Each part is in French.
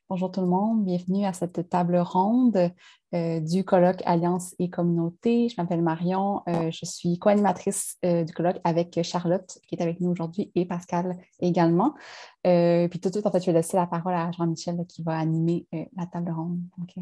Bonjour tout le monde, bienvenue à cette table ronde du colloque Alliance et Communauté. Je m'appelle Marion, je suis co-animatrice du colloque avec Charlotte qui est avec nous aujourd'hui et Pascal également. Puis tout de suite, en fait, je vais laisser la parole à Jean-Michel qui va animer la table ronde.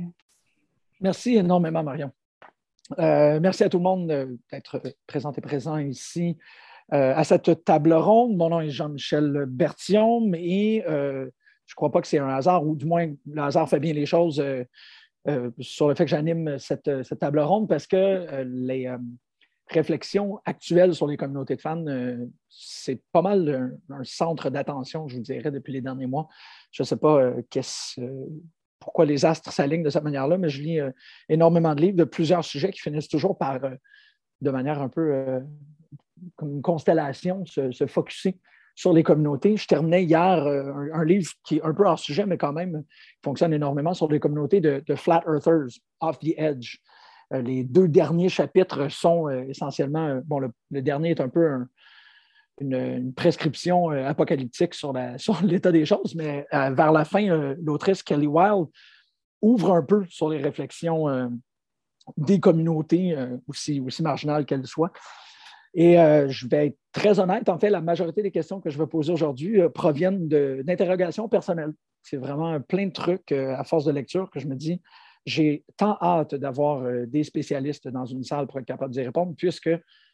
Merci énormément, Marion. Merci à tout le monde d'être présent ici à cette table ronde. Mon nom est Jean-Michel Berthiaume et je ne crois pas que c'est un hasard, ou du moins le hasard fait bien les choses sur le fait que j'anime cette table ronde parce que les réflexions actuelles sur les communautés de fans, c'est pas mal un centre d'attention, je vous dirais, depuis les derniers mois. Je ne sais pas pourquoi les astres s'alignent de cette manière-là, mais je lis énormément de livres de plusieurs sujets qui finissent toujours par, de manière un peu comme une constellation, se focusser sur les communautés. Je terminais hier un livre qui est un peu hors sujet, mais quand même fonctionne énormément sur les communautés de Flat Earthers, Off the Edge. Les deux derniers chapitres sont essentiellement, le dernier est un peu une prescription apocalyptique sur l'état des choses, mais vers la fin, l'autrice Kelly Wilde ouvre un peu sur les réflexions des communautés, aussi marginales qu'elles soient. Et je vais être très honnête, en fait, la majorité des questions que je vais poser aujourd'hui proviennent d'interrogations personnelles. C'est vraiment plein de trucs à force de lecture que je me dis, j'ai tant hâte d'avoir des spécialistes dans une salle pour être capable d'y répondre, puisque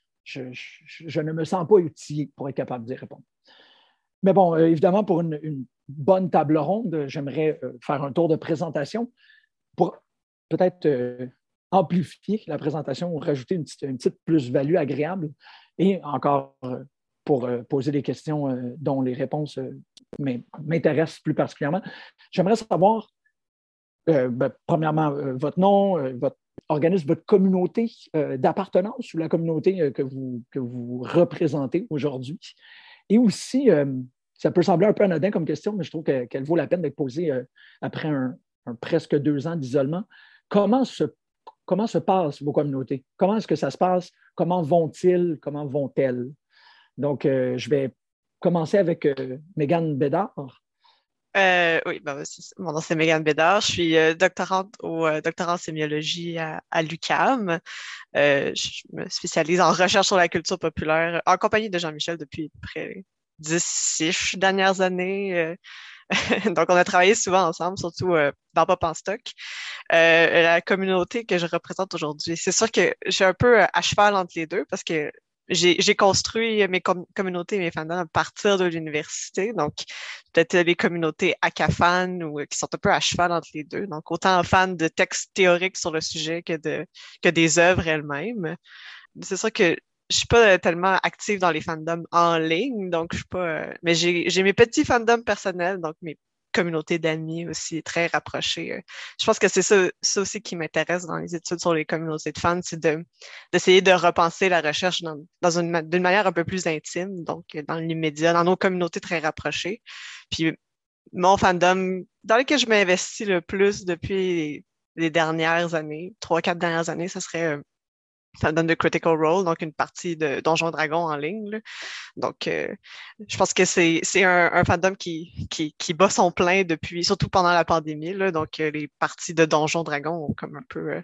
je ne me sens pas outillé pour être capable d'y répondre. Mais bon, évidemment, pour une bonne table ronde, j'aimerais faire un tour de présentation pour peut-être amplifier la présentation ou rajouter une petite plus-value agréable et encore pour poser des questions dont les réponses m'intéressent plus particulièrement. J'aimerais savoir, premièrement, votre nom, votre organisme, votre communauté d'appartenance ou la communauté que vous représentez aujourd'hui. Et aussi, ça peut sembler un peu anodin comme question, mais je trouve qu'elle vaut la peine d'être posée après un presque 2 ans d'isolement. Comment se passent vos communautés? Comment est-ce que ça se passe? Comment vont-ils? Comment vont-elles? Donc, je vais commencer avec Mégane Bédard. Oui, mon nom c'est Mégane Bédard. Je suis doctorante au doctorat en sémiologie à l'UQAM. Je me spécialise en recherche sur la culture populaire en compagnie de Jean-Michel depuis près 10 dernières années. Donc, on a travaillé souvent ensemble, surtout dans Pop en stock. La communauté que je représente aujourd'hui, c'est sûr que je suis un peu à cheval entre les deux parce que j'ai construit mes communautés et mes fandoms à partir de l'université. Donc, peut-être les communautés ACAFAN ou qui sont un peu à cheval entre les deux. Donc, autant fans de textes théoriques sur le sujet que des œuvres elles-mêmes. C'est sûr que je suis pas tellement active dans les fandoms en ligne, donc je suis pas. Mais j'ai mes petits fandoms personnels, donc mes communautés d'amis aussi très rapprochées. Je pense que c'est ça aussi qui m'intéresse dans les études sur les communautés de fans, c'est d'essayer de repenser la recherche d'une manière un peu plus intime, donc dans l'immédiat, dans nos communautés très rapprochées. Puis mon fandom dans lequel je m'investis le plus depuis les dernières années, 3-4 dernières années, ce serait fandom de Critical Role, donc une partie de Donjons Dragons en ligne, là. Donc, je pense que c'est un fandom qui bat son plein depuis, surtout pendant la pandémie, là. Donc, les parties de Donjons Dragons ont comme un peu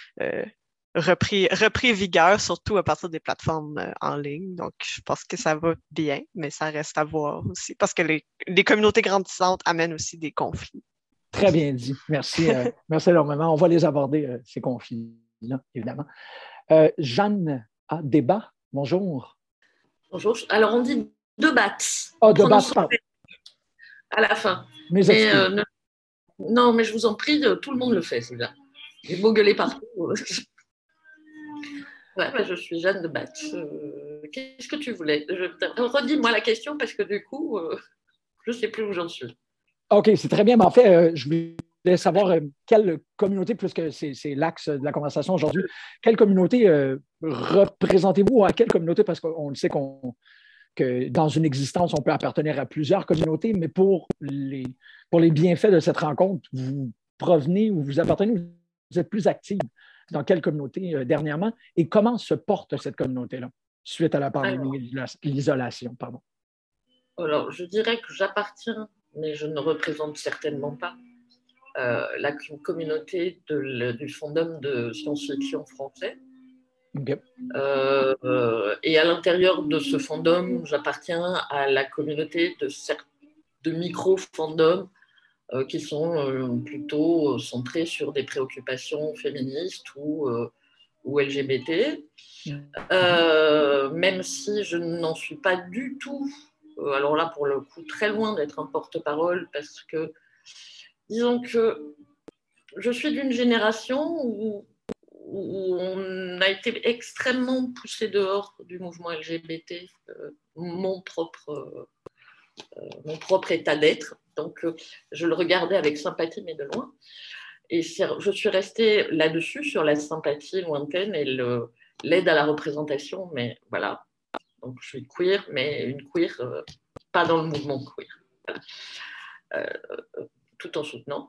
repris vigueur, surtout à partir des plateformes en ligne. Donc, je pense que ça va bien, mais ça reste à voir aussi, parce que les communautés grandissantes amènent aussi des conflits. Très bien dit. Merci. Merci énormément. On va les aborder, ces conflits-là, évidemment. Jeanne A. Débat, bonjour. Bonjour. Alors, on dit Debat. Debat, pardon. À la fin. Mais non, mais je vous en prie, tout le monde le fait, celui-là. J'ai beau gueuler partout. Je suis Jeanne Debat. Qu'est-ce que tu voulais? Redis-moi la question parce que du coup, je ne sais plus où j'en suis. OK, c'est très bien. Mais en fait, je voulais savoir quelle communauté, puisque c'est l'axe de la conversation aujourd'hui, quelle communauté représentez-vous ou à quelle communauté? Parce qu'on le sait que dans une existence, on peut appartenir à plusieurs communautés, mais pour les bienfaits de cette rencontre, vous provenez ou vous appartenez, vous êtes plus active dans quelle communauté dernièrement et comment se porte cette communauté-là suite à la pandémie et l'isolation, Alors, je dirais que j'appartiens, mais je ne représente certainement pas la communauté du fandom de science-fiction français. Okay. Et à l'intérieur de ce fandom, j'appartiens à la communauté de micro-fandoms qui sont plutôt centrés sur des préoccupations féministes ou LGBT. Même si je n'en suis pas du tout, alors là pour le coup très loin d'être un porte-parole, parce que disons que je suis d'une génération où on a été extrêmement poussé dehors du mouvement LGBT, mon propre état d'être. Donc, je le regardais avec sympathie, mais de loin. Et je suis restée là-dessus, sur la sympathie lointaine et l'aide à la représentation. Mais voilà, donc je suis queer, mais une queer, pas dans le mouvement queer. Voilà. Tout en soutenant.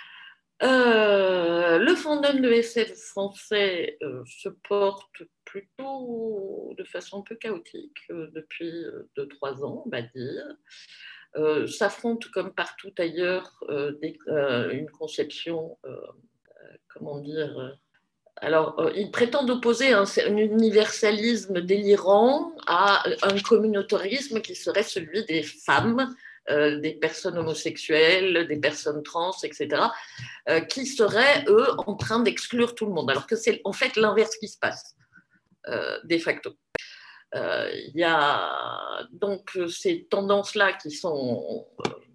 Le fandom de SF français se porte plutôt de façon un peu chaotique depuis 2-3 ans, on va dire. S'affrontent comme partout ailleurs une conception, comment dire, alors ils prétendent opposer un universalisme délirant à un communautarisme qui serait celui des femmes, des personnes homosexuelles, des personnes trans, etc., qui seraient, eux, en train d'exclure tout le monde, alors que c'est en fait l'inverse qui se passe, de facto. Il y a donc ces tendances-là qui sont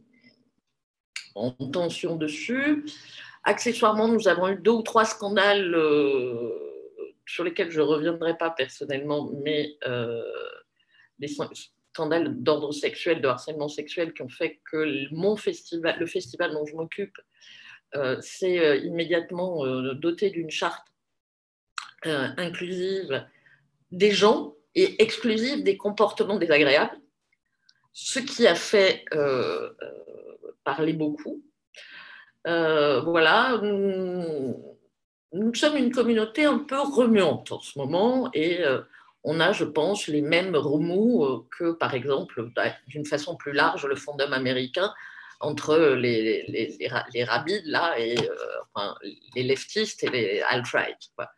en tension dessus. Accessoirement, nous avons eu 2 ou 3 scandales sur lesquels je ne reviendrai pas personnellement, mais des scandales d'ordre sexuel, de harcèlement sexuel, qui ont fait que le festival dont je m'occupe s'est immédiatement doté d'une charte inclusive des gens et exclusive des comportements désagréables, ce qui a fait parler beaucoup. Voilà, nous sommes une communauté un peu remuante en ce moment et on a, je pense, les mêmes remous que, par exemple, d'une façon plus large, le fandom américain entre les rabides là, et enfin, les leftistes et les alt-right.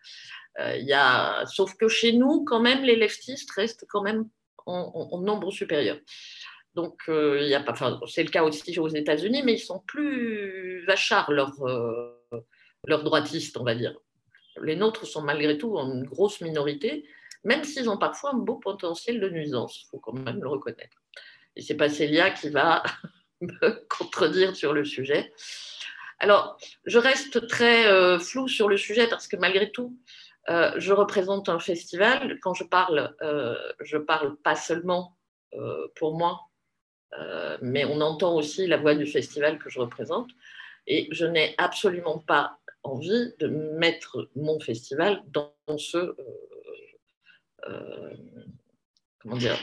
Sauf que chez nous, quand même, les leftistes restent quand même en nombre supérieur. Donc, c'est le cas aussi aux États-Unis, mais ils sont plus vachards, leurs droitistes, on va dire. Les nôtres sont malgré tout en une grosse minorité, même s'ils ont parfois un beau potentiel de nuisance, il faut quand même le reconnaître. Et c'est pas Célia qui va me contredire sur le sujet. Alors, je reste très floue sur le sujet parce que malgré tout, je représente un festival. Quand je parle pas seulement pour moi, mais on entend aussi la voix du festival que je représente. Et je n'ai absolument pas envie de mettre mon festival dans ce... comment dire,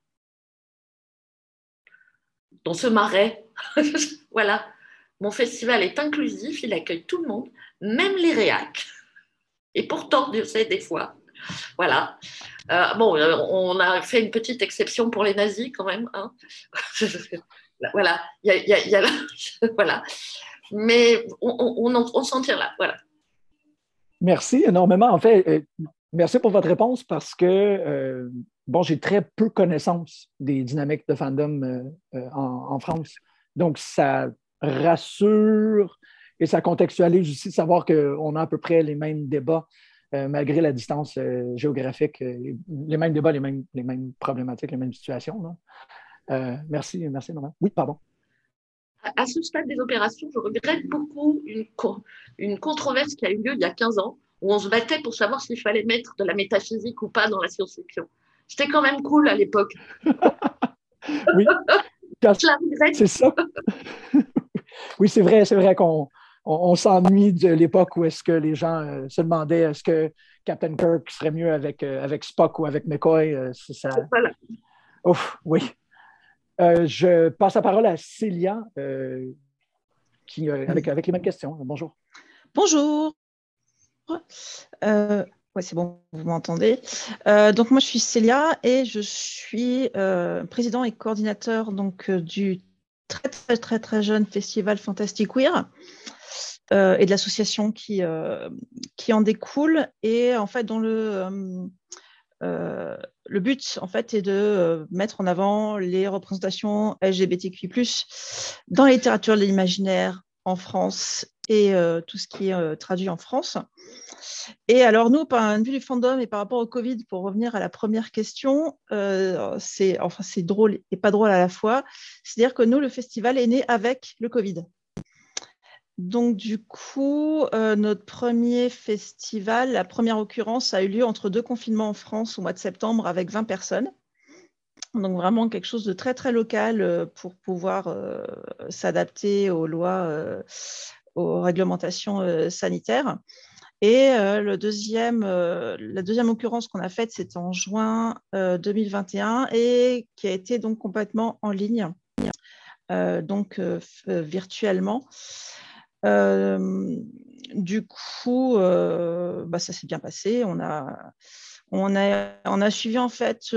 dans ce marais. Voilà. Mon festival est inclusif, il accueille tout le monde, même les réacs. Et pourtant, Dieu sait, des fois. Voilà. On a fait une petite exception pour les nazis quand même. Hein. Voilà. Voilà. Mais on s'en tire là. Voilà. Merci énormément. En fait, merci pour votre réponse parce que, j'ai très peu connaissance des dynamiques de fandom en France. Donc, ça rassure et ça contextualise aussi de savoir qu'on a à peu près les mêmes débats malgré la distance géographique, les mêmes débats, les mêmes problématiques, les mêmes situations. Merci, maman. Oui, pardon. À ce stade des opérations, je regrette beaucoup une controverse qui a eu lieu il y a 15 ans, où on se battait pour savoir s'il fallait mettre de la métaphysique ou pas dans la science-fiction. C'était quand même cool à l'époque. Oui, je la regrette. C'est ça. Oui, c'est vrai qu'on s'ennuie de l'époque où est-ce que les gens se demandaient est-ce que Captain Kirk serait mieux avec Spock ou avec McCoy. Ça... Voilà. Ouf, oui. Je passe la parole à Célia, avec les mêmes questions. Bonjour. Bonjour. Ouais, c'est bon, vous m'entendez. Donc, moi, je suis Célia et je suis président et coordinateur du très, très, très, très jeune festival Fantastic Queer. et de l'association qui en découle. Et en fait, le but, en fait, est de mettre en avant les représentations LGBTQI+, dans la littérature de l'imaginaire en France et tout ce qui est traduit en France. Et alors, nous, par un vue du fandom et par rapport au Covid, pour revenir à la première question, c'est drôle et pas drôle à la fois. C'est-à-dire que nous, le festival est né avec le Covid. Donc, du coup, notre premier festival, la première occurrence, a eu lieu entre 2 confinements en France au mois de septembre avec 20 personnes. Donc, vraiment quelque chose de très, très local pour pouvoir s'adapter aux lois, aux réglementations sanitaires. Et la deuxième occurrence qu'on a faite, c'était en juin 2021 et qui a été donc complètement en ligne, virtuellement. Du coup, ça s'est bien passé. On a suivi en fait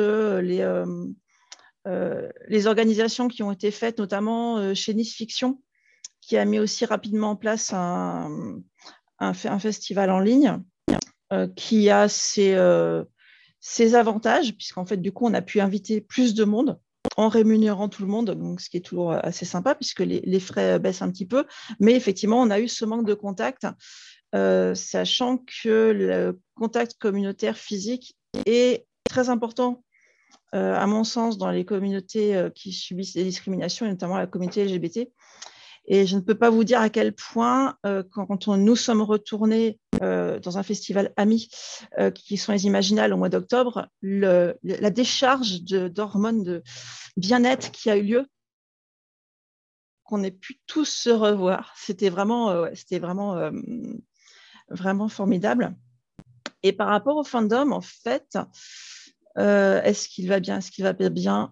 les organisations qui ont été faites, notamment chez Nice Fiction, qui a mis aussi rapidement en place un festival en ligne qui a ses avantages, puisqu'en fait, du coup, on a pu inviter plus de monde en rémunérant tout le monde, donc ce qui est toujours assez sympa, puisque les frais baissent un petit peu. Mais effectivement, on a eu ce manque de contact, sachant que le contact communautaire physique est très important, à mon sens, dans les communautés qui subissent des discriminations, et notamment la communauté LGBT. Et je ne peux pas vous dire à quel point, quand nous sommes retournés dans un festival ami, qui sont les Imaginales au mois d'octobre, la décharge d'hormones de bien-être qui a eu lieu, qu'on ait pu tous se revoir, c'était vraiment, vraiment formidable. Et par rapport au fandom, en fait, est-ce qu'il va bien, est-ce qu'il va pas bien?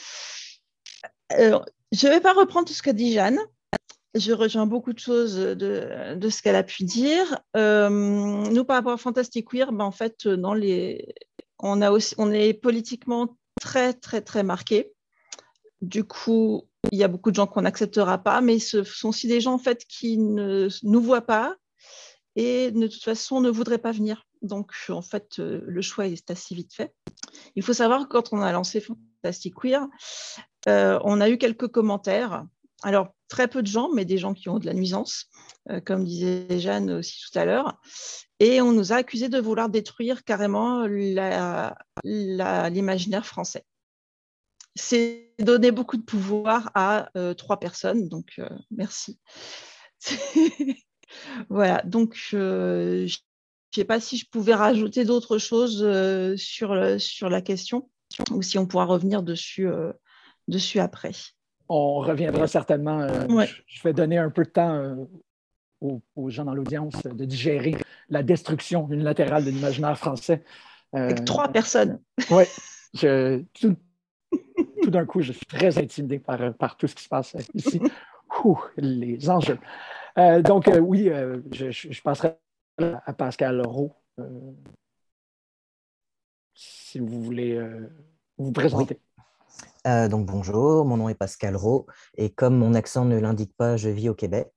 Je ne vais pas reprendre tout ce qu'a dit Jeanne. Je rejoins beaucoup de choses de ce qu'elle a pu dire. Nous, par rapport à Fantastic Queer, en fait, on est politiquement très, très, très marqué. Du coup, il y a beaucoup de gens qu'on n'acceptera pas, mais ce sont aussi des gens en fait, qui ne nous voient pas et de toute façon ne voudraient pas venir. Donc, en fait, le choix est assez vite fait. Il faut savoir que quand on a lancé Fantastic Queer, on a eu quelques commentaires. Alors, très peu de gens, mais des gens qui ont de la nuisance, comme disait Jeanne aussi tout à l'heure. Et on nous a accusés de vouloir détruire carrément l'imaginaire français. C'est donner beaucoup de pouvoir à 3 personnes, donc merci. Voilà, donc je ne sais pas si je pouvais rajouter d'autres choses sur la question, ou si on pourra revenir dessus après. On reviendra certainement. Ouais. Je vais donner un peu de temps aux gens dans l'audience de digérer la destruction unilatérale de l'imaginaire français. Avec 3 personnes. Oui, tout d'un coup, je suis très intimidé par tout ce qui se passe ici. Les enjeux. Oui, je passerai à Pascal Roux, si vous voulez vous présenter. Oui. Donc bonjour, mon nom est Pascal Roux et comme mon accent ne l'indique pas, je vis au Québec.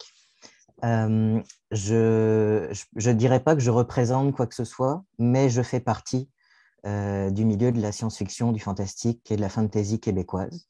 Je ne dirais pas que je représente quoi que ce soit, mais je fais partie du milieu de la science-fiction, du fantastique et de la fantasy québécoise.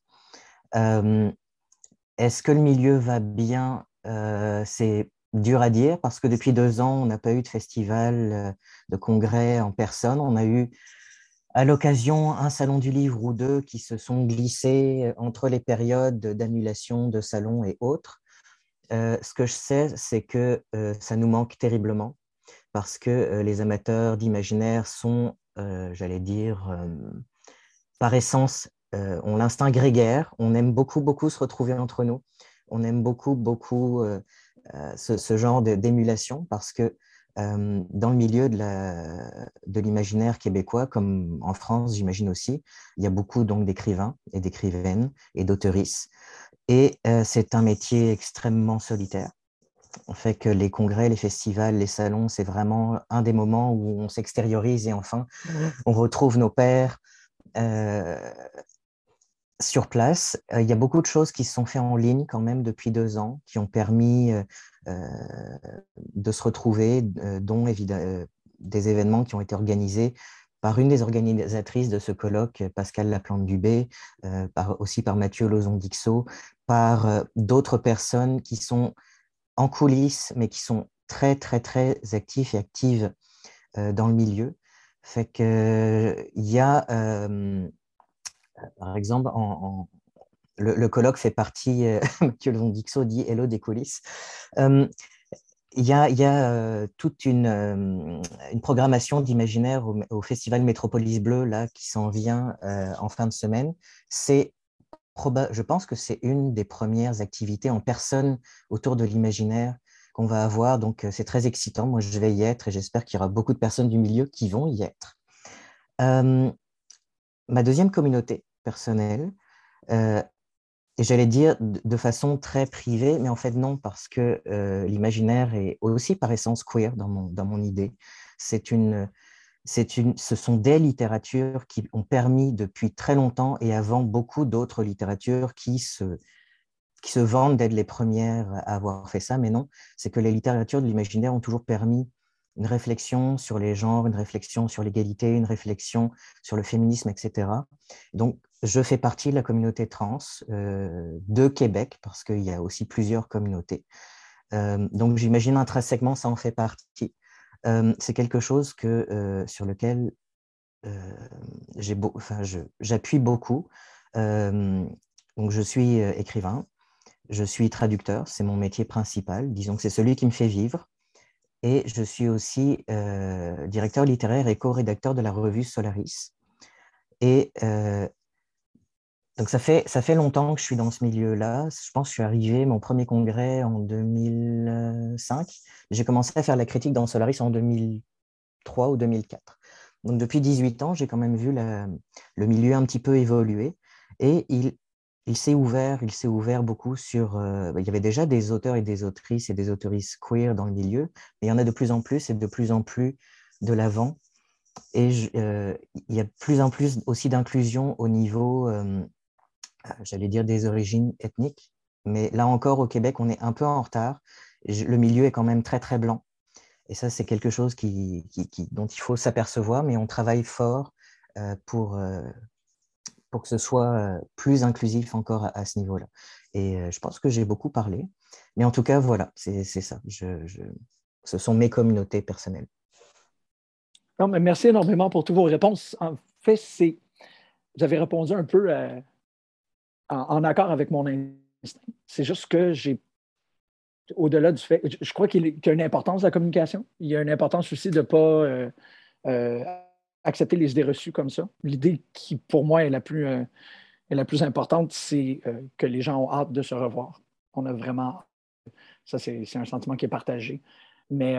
Est-ce que le milieu va bien? C'est dur à dire parce que depuis 2 ans, on n'a pas eu de festival, de congrès en personne. On a eu à l'occasion un salon du livre ou 2 qui se sont glissés entre les périodes d'annulation de salons et autres. Ce que je sais, c'est que ça nous manque terriblement parce que les amateurs d'imaginaire sont, j'allais dire, par essence, ont l'instinct grégaire. On aime beaucoup, beaucoup se retrouver entre nous. On aime beaucoup, beaucoup ce genre d'émulation parce que dans le milieu de l'imaginaire québécois, comme en France, j'imagine aussi, il y a beaucoup donc d'écrivains et d'écrivaines et d'auteuristes. Et c'est un métier extrêmement solitaire. On fait que les congrès, les festivals, les salons, c'est vraiment un des moments où on s'extériorise et enfin, on retrouve nos pairs. sur place. Il y a beaucoup de choses qui se sont faites en ligne quand même depuis 2 ans, qui ont permis de se retrouver, dont des événements qui ont été organisés par une des organisatrices de ce colloque, Pascal Laplante-Dubé, aussi par Mathieu Lozon-Dixot, par d'autres personnes qui sont en coulisses, mais qui sont très, très, très actifs et actives dans le milieu. Fait que il y a, par exemple, le colloque fait partie, Mathieu Lozon-Dixot dit Hello des coulisses. Il y a toute une programmation d'imaginaire au Festival Métropolis Bleu là, qui s'en vient en fin de semaine. Je pense que c'est une des premières activités en personne autour de l'imaginaire qu'on va avoir. Donc, c'est très excitant. Moi, je vais y être et j'espère qu'il y aura beaucoup de personnes du milieu qui vont y être. Ma deuxième communauté personnelle, et j'allais dire de façon très privée, mais en fait non, parce que l'imaginaire est aussi par essence queer dans mon idée. Ce sont des littératures qui ont permis depuis très longtemps et avant beaucoup d'autres littératures qui se vantent d'être les premières à avoir fait ça, mais non, c'est que les littératures de l'imaginaire ont toujours permis une réflexion sur les genres, une réflexion sur l'égalité, une réflexion sur le féminisme, etc. Donc, je fais partie de la communauté trans de Québec, parce qu'il y a aussi plusieurs communautés. Donc, j'imagine intrinsèquement, ça en fait partie. C'est quelque chose sur lequel j'appuie beaucoup. Donc, je suis écrivain, je suis traducteur, c'est mon métier principal. Disons que c'est celui qui me fait vivre. Et je suis aussi directeur littéraire et co-rédacteur de la revue Solaris. Et donc, ça fait longtemps que je suis dans ce milieu-là. Je pense que je suis arrivé, mon premier congrès en 2005. J'ai commencé à faire la critique dans Solaris en 2003 ou 2004. Donc, depuis 18 ans, j'ai quand même vu le milieu un petit peu évoluer. Et il s'est ouvert beaucoup sur... il y avait déjà des auteurs et des autrices et des autrices queer dans le milieu, mais il y en a de plus en plus et de plus en plus de l'avant. Et il y a de plus en plus aussi d'inclusion au niveau, j'allais dire, des origines ethniques. Mais là encore, au Québec, on est un peu en retard. Le milieu est quand même très, très blanc. Et ça, c'est quelque chose dont il faut s'apercevoir, mais on travaille fort pour que ce soit plus inclusif encore à ce niveau-là. Et je pense que j'ai beaucoup parlé. Mais en tout cas, voilà, c'est ça. Ce sont mes communautés personnelles. Non, mais merci énormément pour toutes vos réponses. En fait, vous avez répondu un peu en accord avec mon instinct. C'est juste que au-delà du fait, je crois qu'il y a une importance de la communication. Il y a une importance aussi de ne pas accepter les idées reçues comme ça. L'idée qui, pour moi, est la plus importante, c'est que les gens ont hâte de se revoir. On a vraiment... Ça, c'est un sentiment qui est partagé. Mais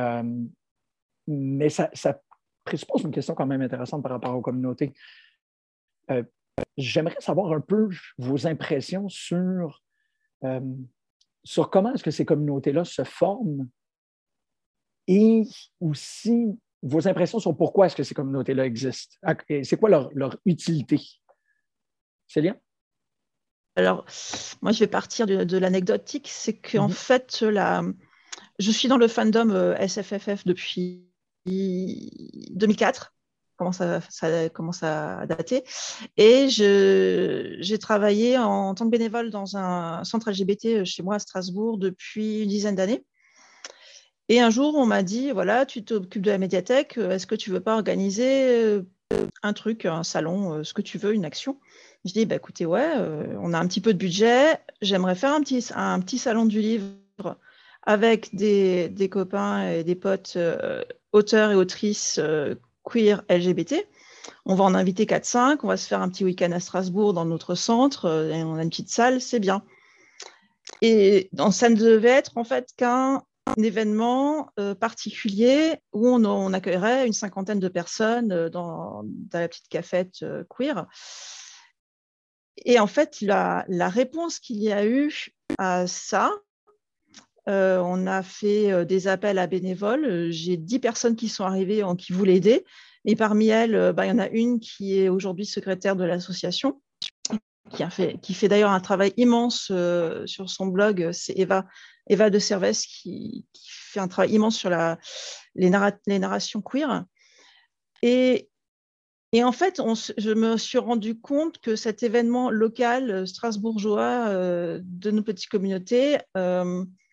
ça présuppose une question quand même intéressante par rapport aux communautés. J'aimerais savoir un peu vos impressions sur comment est-ce que ces communautés-là se forment et aussi vos impressions sur pourquoi est-ce que ces communautés-là existent. C'est quoi leur utilité? Célia? Alors, moi, je vais partir de l'anecdotique. C'est qu'en fait, je suis dans le fandom SFFF depuis 2004. Ça commence à dater. Et j'ai travaillé en tant que bénévole dans un centre LGBT chez moi à Strasbourg depuis une dizaine d'années. Et un jour, on m'a dit, voilà, tu t'occupes de la médiathèque, est-ce que tu ne veux pas organiser un truc, un salon, ce que tu veux, une action? Je dis, bah, écoutez, ouais, on a un petit peu de budget, j'aimerais faire un petit salon du livre avec des copains et des potes auteurs et autrices queer LGBT. On va en inviter 4-5, on va se faire un petit week-end à Strasbourg dans notre centre, et on a une petite salle, c'est bien. Et ça ne devait être en fait qu'un événement particulier où on accueillerait une 50aine de personnes dans la petite cafette queer. Et en fait, la réponse qu'il y a eu à ça, on a fait des appels à bénévoles. J'ai 10 personnes qui sont arrivées qui voulaient aider. Et parmi elles, il y en a une qui est aujourd'hui secrétaire de l'association, qui fait d'ailleurs un travail immense sur son blog. C'est Eva de Cervès qui fait un travail immense sur les narrations queer. Et en fait, je me suis rendu compte que cet événement local strasbourgeois de nos petites communautés a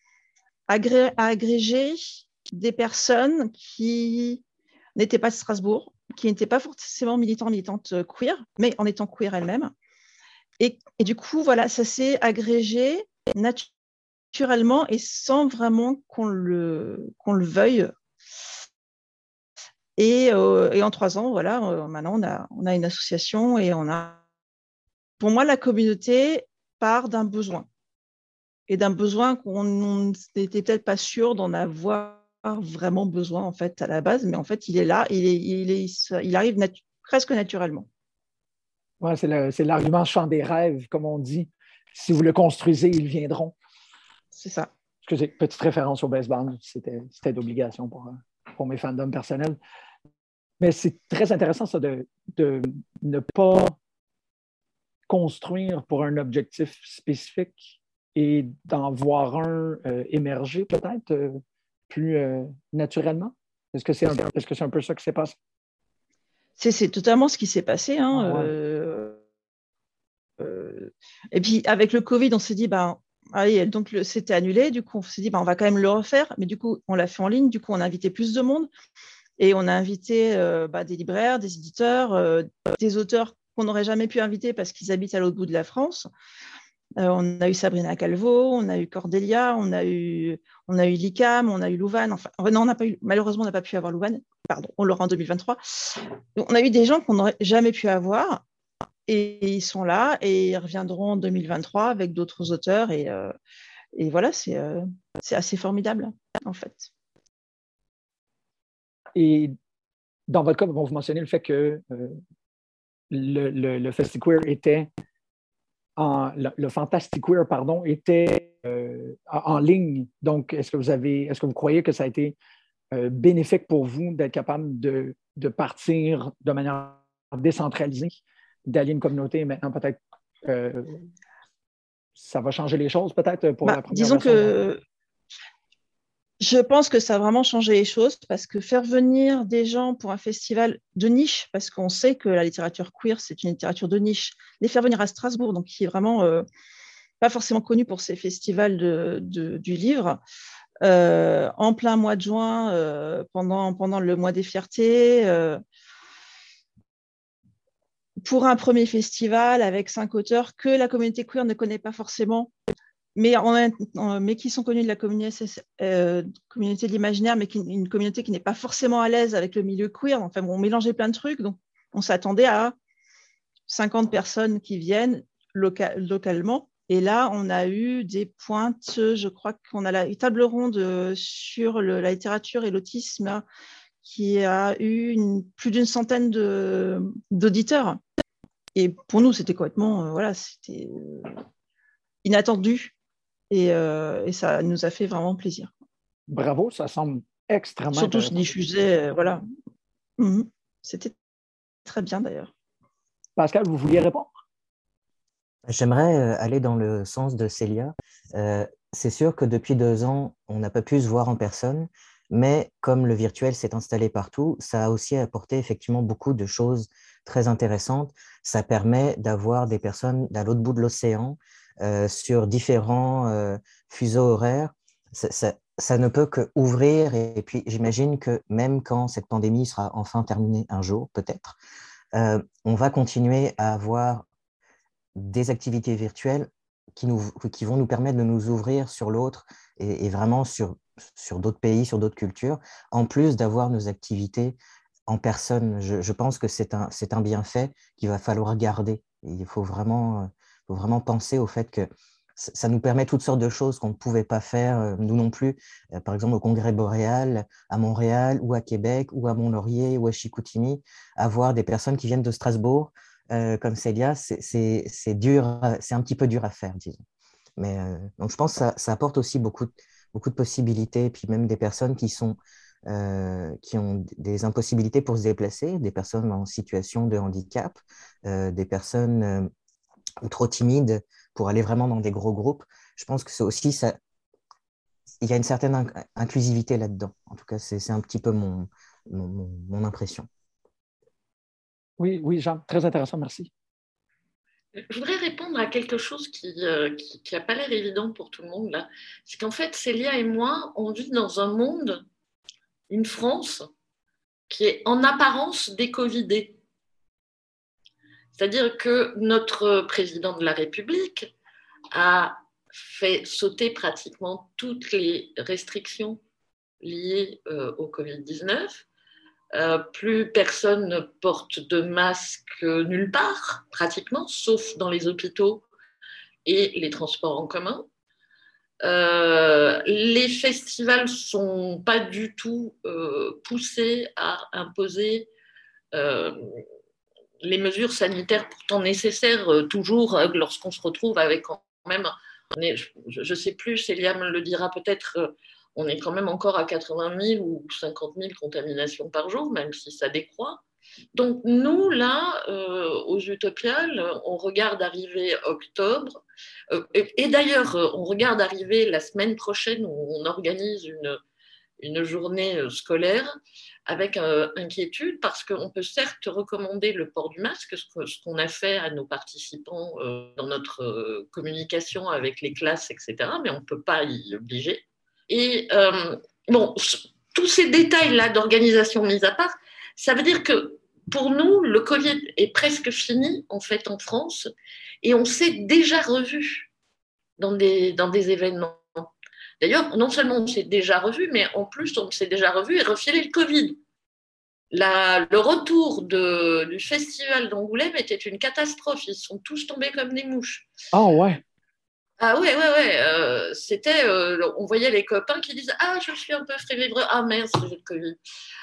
agrégé des personnes qui n'étaient pas de Strasbourg, qui n'étaient pas forcément militantes queer, mais en étant queer elles-mêmes. Et du coup, voilà, ça s'est agrégé naturellement et sans vraiment qu'on le veuille. Et en 3 ans, voilà, maintenant, on a une association et pour moi, la communauté part d'un besoin. Et d'un besoin qu'on n'était peut-être pas sûr d'en avoir vraiment besoin, en fait, à la base. Mais en fait, il est là, il arrive presque naturellement. Ouais, c'est l'argument champ des rêves, comme on dit. Si vous le construisez, ils viendront. C'est ça. Excusez, petite référence au baseball, c'était d'obligation pour mes fandoms personnels. Mais c'est très intéressant, ça, de ne pas construire pour un objectif spécifique et d'en voir un émerger peut-être plus naturellement. Est-ce que c'est un peu ça qui s'est passé? C'est totalement ce qui s'est passé. Hein. Ah, ouais. Et puis, avec le Covid, on s'est dit, allez, donc c'était annulé. Du coup, on s'est dit, on va quand même le refaire. Mais du coup, on l'a fait en ligne. Du coup, on a invité plus de monde. Et on a invité des libraires, des éditeurs, des auteurs qu'on n'aurait jamais pu inviter parce qu'ils habitent à l'autre bout de la France. On a eu Sabrina Calvo, on a eu Cordélia, on a eu Licam, on a eu Louvain. Enfin, non, malheureusement, on n'a pas pu avoir Louvain. Pardon, on l'aura en 2023. Donc, on a eu des gens qu'on n'aurait jamais pu avoir. Et ils sont là et ils reviendront en 2023 avec d'autres auteurs. Et voilà, c'est assez formidable, en fait. Et dans votre cas, vous mentionnez le fait que le FestiQueer était le FantastiQueer, pardon, était en ligne. Donc, est-ce que vous croyez que ça a été bénéfique pour vous d'être capable de partir de manière décentralisée, d'allier une communauté? Maintenant, peut-être ça va changer les choses, peut-être, pour la première disons version. Que je pense que ça a vraiment changé les choses parce que faire venir des gens pour un festival de niche, parce qu'on sait que la littérature queer, c'est une littérature de niche, les faire venir à Strasbourg, donc qui est vraiment pas forcément connu pour ses festivals du livre, en plein mois de juin, pendant le mois des fiertés, pour un premier festival avec 5 auteurs que la communauté queer ne connaît pas forcément, mais qui sont connus de la communauté de l'imaginaire, mais une communauté qui n'est pas forcément à l'aise avec le milieu queer. Enfin, on mélangeait plein de trucs, donc on s'attendait à 50 personnes qui viennent localement. Et là, on a eu des pointes, je crois qu'on a la table ronde sur la littérature et l'autisme, là, qui a eu plus d'une centaine d'auditeurs. Et pour nous, c'était complètement c'était inattendu. Et ça nous a fait vraiment plaisir. Bravo, ça semble extrêmement surtout intéressant. se diffuser, voilà. C'était très bien d'ailleurs. Pascal, vous vouliez répondre? J'aimerais aller dans le sens de Célia. C'est sûr que depuis 2 ans, on n'a pas pu se voir en personne, mais comme le virtuel s'est installé partout, ça a aussi apporté effectivement beaucoup de choses très intéressantes. Ça permet d'avoir des personnes à l'autre bout de l'océan sur différents fuseaux horaires. Ça ne peut qu'ouvrir et puis j'imagine que même quand cette pandémie sera enfin terminée un jour, peut-être, on va continuer à avoir des activités virtuelles qui vont nous permettre de nous ouvrir sur l'autre et vraiment sur d'autres pays, sur d'autres cultures, en plus d'avoir nos activités en personne. Je pense que c'est un bienfait qu'il va falloir garder. Il faut vraiment penser au fait que ça nous permet toutes sortes de choses qu'on ne pouvait pas faire, nous non plus. Par exemple, au Congrès boréal, à Montréal, ou à Québec, ou à Mont-Laurier, ou à Chicoutimi, avoir des personnes qui viennent de Strasbourg, comme Célia, c'est dur, c'est un petit peu dur à faire, disons. Mais donc je pense que ça apporte aussi beaucoup de possibilités, et puis même des personnes qui ont des impossibilités pour se déplacer, des personnes en situation de handicap, des personnes ou trop timides pour aller vraiment dans des gros groupes. Je pense que c'est aussi ça. Il y a une certaine inclusivité là-dedans. En tout cas, c'est un petit peu mon impression. Oui, oui, Jean, très intéressant, merci. Je voudrais répondre à quelque chose qui n'a pas l'air évident pour tout le monde là. C'est qu'en fait, Célia et moi, on vit dans un monde, une France, qui est en apparence décovidée. C'est-à-dire que notre président de la République a fait sauter pratiquement toutes les restrictions liées au Covid-19. Plus personne ne porte de masque nulle part, pratiquement, sauf dans les hôpitaux et les transports en commun. Les festivals ne sont pas du tout poussés à imposer les mesures sanitaires pourtant nécessaires toujours lorsqu'on se retrouve avec quand même, je ne sais plus, Célia me le dira peut-être, on est quand même encore à 80 000 ou 50 000 contaminations par jour, même si ça décroît. Donc nous, là, aux Utopiales, on regarde arriver octobre, et d'ailleurs, on regarde arriver la semaine prochaine où on organise une journée scolaire avec inquiétude parce qu'on peut certes recommander le port du masque, ce qu'on a fait à nos participants dans notre communication avec les classes, etc., mais on ne peut pas y obliger. Et bon, tous ces détails-là d'organisation mis à part, ça veut dire que pour nous, le Covid est presque fini, en fait, en France, et on s'est déjà revu dans des événements. D'ailleurs, non seulement on s'est déjà revu, mais en plus, on s'est déjà revu et refilé le Covid. Le retour du festival d'Angoulême était une catastrophe. Ils sont tous tombés comme des mouches. Ah ouais. Ah ouais. C'était, on voyait les copains qui disent « Ah, je suis un peu févreux. Ah merde, j'ai le Covid. »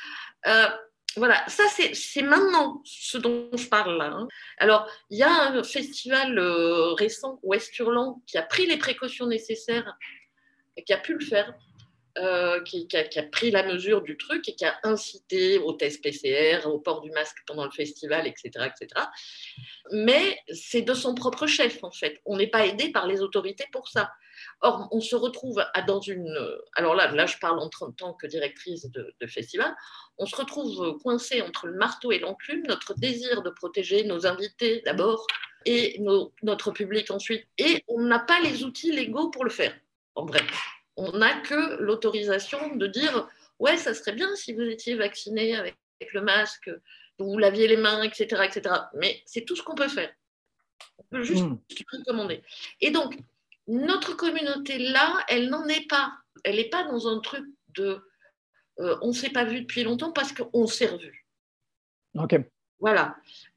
Voilà, ça c'est maintenant ce dont je parle là. Hein. Alors, il y a un festival récent, Ouest-Hurlant, qui a pris les précautions nécessaires et qui a pu le faire, qui a pris la mesure du truc et qui a incité au test PCR, au port du masque pendant le festival, etc. etc. Mais c'est de son propre chef, en fait. On n'est pas aidé par les autorités pour ça. Or, on se retrouve dans une... Alors là, je parle en tant que directrice de festival. On se retrouve coincé entre le marteau et l'enclume, notre désir de protéger nos invités d'abord et notre public ensuite. Et on n'a pas les outils légaux pour le faire, en vrai. On n'a que l'autorisation de dire « Ouais, ça serait bien si vous étiez vacciné avec le masque, vous laviez les mains, etc. etc. » Mais c'est tout ce qu'on peut faire. On peut juste recommander. Et donc, notre communauté là, elle n'en est pas. Elle n'est pas dans un truc de on ne s'est pas vu depuis longtemps parce qu'on s'est revu. OK. Voilà.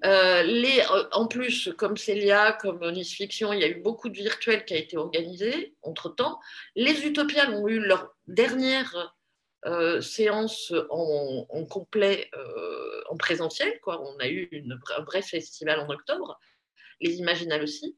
En plus, comme Célia, comme Nice Fiction, il y a eu beaucoup de virtuels qui a été organisé entre-temps. Les Utopiales ont eu leur dernière séance en complet, en présentiel. Quoi. On a eu un vrai festival en octobre. Les Imaginales aussi.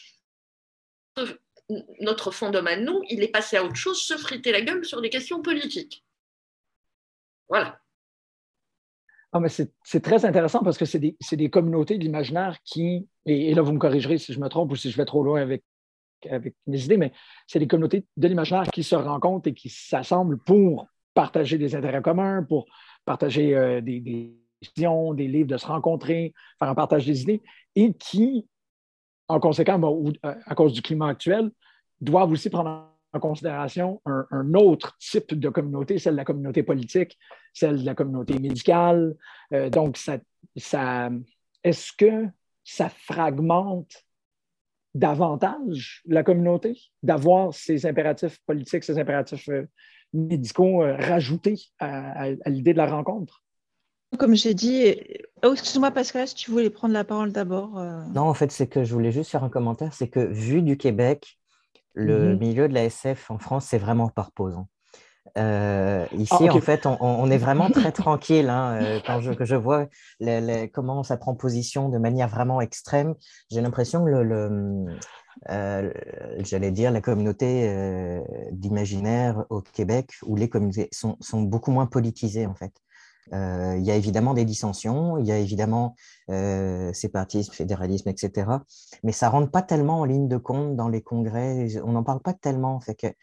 Notre fandom à nous, il est passé à autre chose, se friter la gueule sur des questions politiques. Voilà. Ah, mais c'est très intéressant parce que c'est des communautés de l'imaginaire qui, et là vous me corrigerez si je me trompe ou si je vais trop loin avec mes idées, mais c'est des communautés de l'imaginaire qui se rencontrent et qui s'assemblent pour partager des intérêts communs, pour partager des visions, des livres, de se rencontrer, faire un partage des idées, et qui, en conséquence, à cause du climat actuel, doivent aussi prendre en considération un autre type de communauté, celle de la communauté politique, celle de la communauté médicale. Donc, est-ce que ça fragmente davantage la communauté d'avoir ces impératifs politiques, ces impératifs médicaux rajoutés à l'idée de la rencontre? Comme j'ai dit, excuse-moi Pascal, si tu voulais prendre la parole d'abord. Non, en fait, c'est que je voulais juste faire un commentaire, c'est que vu du Québec, le milieu de la SF en France, c'est vraiment pas reposant. Ici, okay. En fait, on est vraiment très tranquille. Hein, quand je vois comment ça prend position de manière vraiment extrême, j'ai l'impression que j'allais dire la communauté d'imaginaire au Québec, où les communautés sont beaucoup moins politisées, en fait. Il y a évidemment des dissensions, il y a évidemment séparatisme, fédéralisme, etc. Mais ça ne rentre pas tellement en ligne de compte dans les congrès. On n'en parle pas tellement. Fait que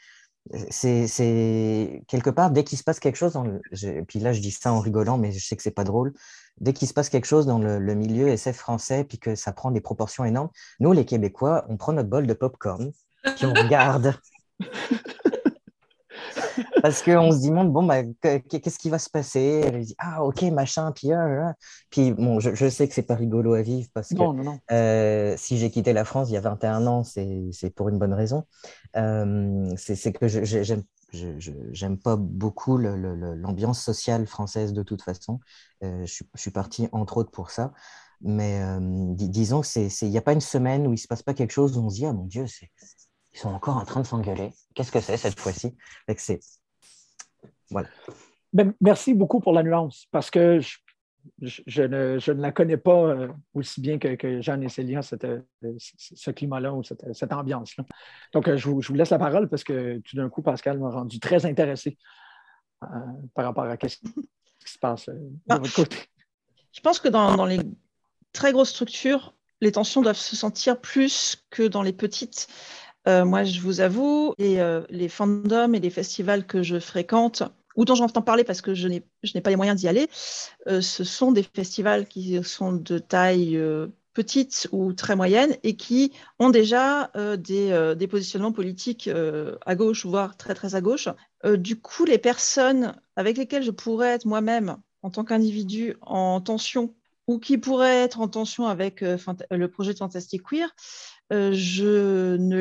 c'est quelque part, dès qu'il se passe quelque chose, puis là je dis ça en rigolant, mais je sais que c'est pas drôle, dès qu'il se passe quelque chose dans le milieu SF français, puis que ça prend des proportions énormes, nous les Québécois, on prend notre bol de popcorn, puis on regarde. Parce qu'on se demande, bon, bah, qu'est-ce qui va se passer? Elle dit, ah, ok, machin, puis bon, je sais que c'est pas rigolo à vivre parce que Non. si j'ai quitté la France il y a 21 ans, c'est pour une bonne raison. C'est que j'aime pas beaucoup l'ambiance sociale française de toute façon. Je suis parti entre autres pour ça. Mais disons qu'il n'y a pas une semaine où il ne se passe pas quelque chose où on se dit, ah mon Dieu, ils sont encore en train de s'engueuler. Qu'est-ce que c'est cette fois-ci? Voilà. Ben, merci beaucoup pour la nuance, parce que je ne la connais pas aussi bien que Jeanne et Célia, ce climat-là ou cette ambiance-là. Donc, je vous laisse la parole parce que tout d'un coup, Pascal m'a rendu très intéressé par rapport à ce qui se passe de votre côté. Je pense que dans les très grosses structures, les tensions doivent se sentir plus que dans les petites. Moi, je vous avoue, les fandoms et les festivals que je fréquente, ou dont j'entends parler parce que je n'ai pas les moyens d'y aller, ce sont des festivals qui sont de taille petite ou très moyenne et qui ont déjà des positionnements politiques à gauche, voire très, très à gauche. Du coup, les personnes avec lesquelles je pourrais être moi-même, en tant qu'individu, en tension, ou qui pourraient être en tension avec le projet de Fantastic Queer, je ne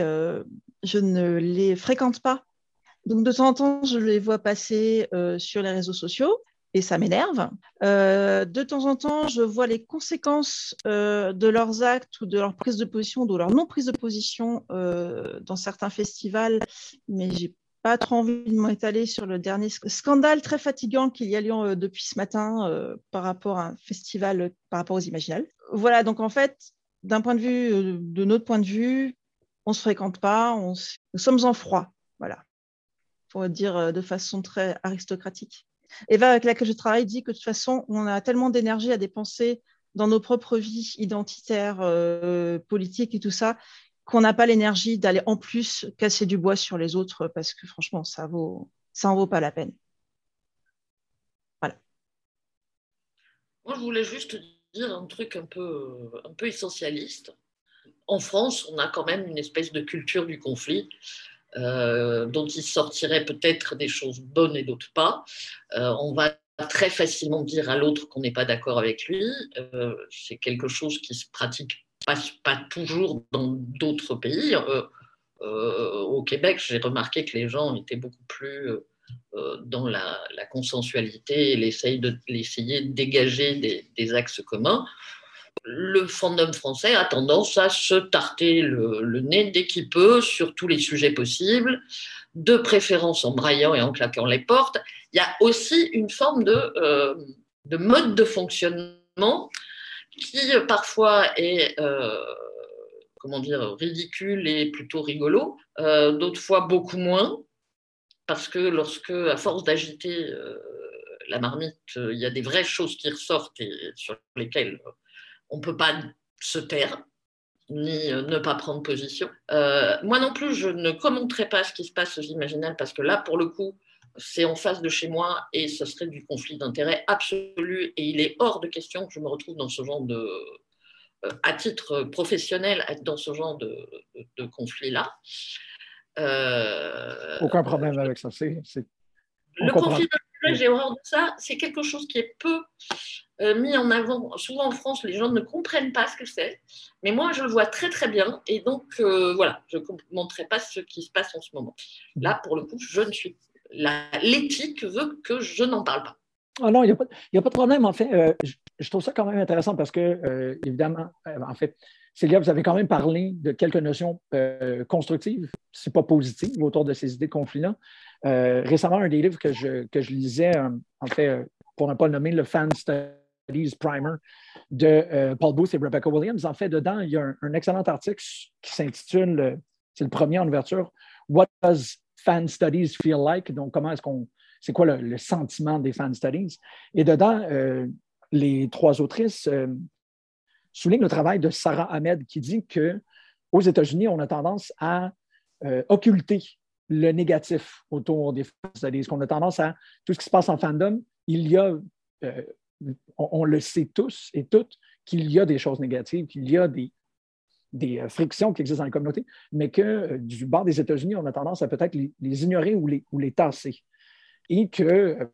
les fréquente pas. Donc, de temps en temps, je les vois passer sur les réseaux sociaux et ça m'énerve. De temps en temps, je vois les conséquences de leurs actes ou de leur prise de position ou de leur non-prise de position dans certains festivals, mais j'ai pas trop envie de m'étaler sur le dernier scandale très fatigant qu'il y a lieu depuis ce matin par rapport à un festival, par rapport aux Imaginales. Voilà, donc en fait, de notre point de vue, on ne se fréquente pas, nous sommes en froid, voilà, pour dire de façon très aristocratique. Eva, avec laquelle je travaille, dit que de toute façon, on a tellement d'énergie à dépenser dans nos propres vies identitaires, politiques et tout ça, qu'on n'a pas l'énergie d'aller en plus casser du bois sur les autres parce que franchement, ça en vaut pas la peine. Voilà. Moi, je voulais juste dire un truc un peu essentialiste. En France, on a quand même une espèce de culture du conflit dont il sortirait peut-être des choses bonnes et d'autres pas. On va très facilement dire à l'autre qu'on n'est pas d'accord avec lui. C'est quelque chose qui se pratique pas toujours dans d'autres pays. Au Québec, j'ai remarqué que les gens étaient beaucoup plus dans la consensualité et l'essayer de dégager des axes communs. Le fandom français a tendance à se tarter le nez dès qu'il peut sur tous les sujets possibles, de préférence en braillant et en claquant les portes. Il y a aussi une forme de mode de fonctionnement qui parfois est ridicule et plutôt rigolo, d'autres fois beaucoup moins, parce que à force d'agiter la marmite, il y a des vraies choses qui ressortent et sur lesquelles on ne peut pas se taire, ni ne pas prendre position. Moi non plus, je ne commenterai pas ce qui se passe aux Imaginales, parce que là, pour le coup, c'est en face de chez moi et ce serait du conflit d'intérêts absolu. Et il est hors de question que je me retrouve dans ce genre à titre professionnel, être dans ce genre de conflit-là. Aucun problème avec ça. Le conflit d'intérêts, j'ai horreur de ça. C'est quelque chose qui est peu mis en avant. Souvent en France, les gens ne comprennent pas ce que c'est. Mais moi, je le vois très, très bien. Et donc, voilà, je ne commenterai pas ce qui se passe en ce moment. Là, pour le coup, l'éthique veut que je n'en parle pas. Ah non, il n'y a pas de problème. En fait, je trouve ça quand même intéressant parce que, évidemment, en fait, Célia, vous avez quand même parlé de quelques notions constructives, si pas positives, autour de ces idées de conflit-là. Récemment, un des livres que je lisais, en fait, pour ne pas le nommer, le Fan Studies Primer de Paul Booth et Rebecca Williams, en fait, dedans, il y a un excellent article qui s'intitule, c'est le premier en ouverture, What Does Fan Studies Feel Like? Donc, comment est-ce qu'on c'est quoi le sentiment des fan studies. Et dedans, les trois autrices soulignent le travail de Sarah Ahmed qui dit qu'aux États-Unis, on a tendance à occulter le négatif autour des fan studies, qu'on a tendance à tout ce qui se passe en fandom, il y a, on le sait tous et toutes, qu'il y a des choses négatives, qu'il y a des frictions qui existent dans la communauté, mais que du bord des États-Unis, on a tendance à peut-être les ignorer ou les tasser. Et que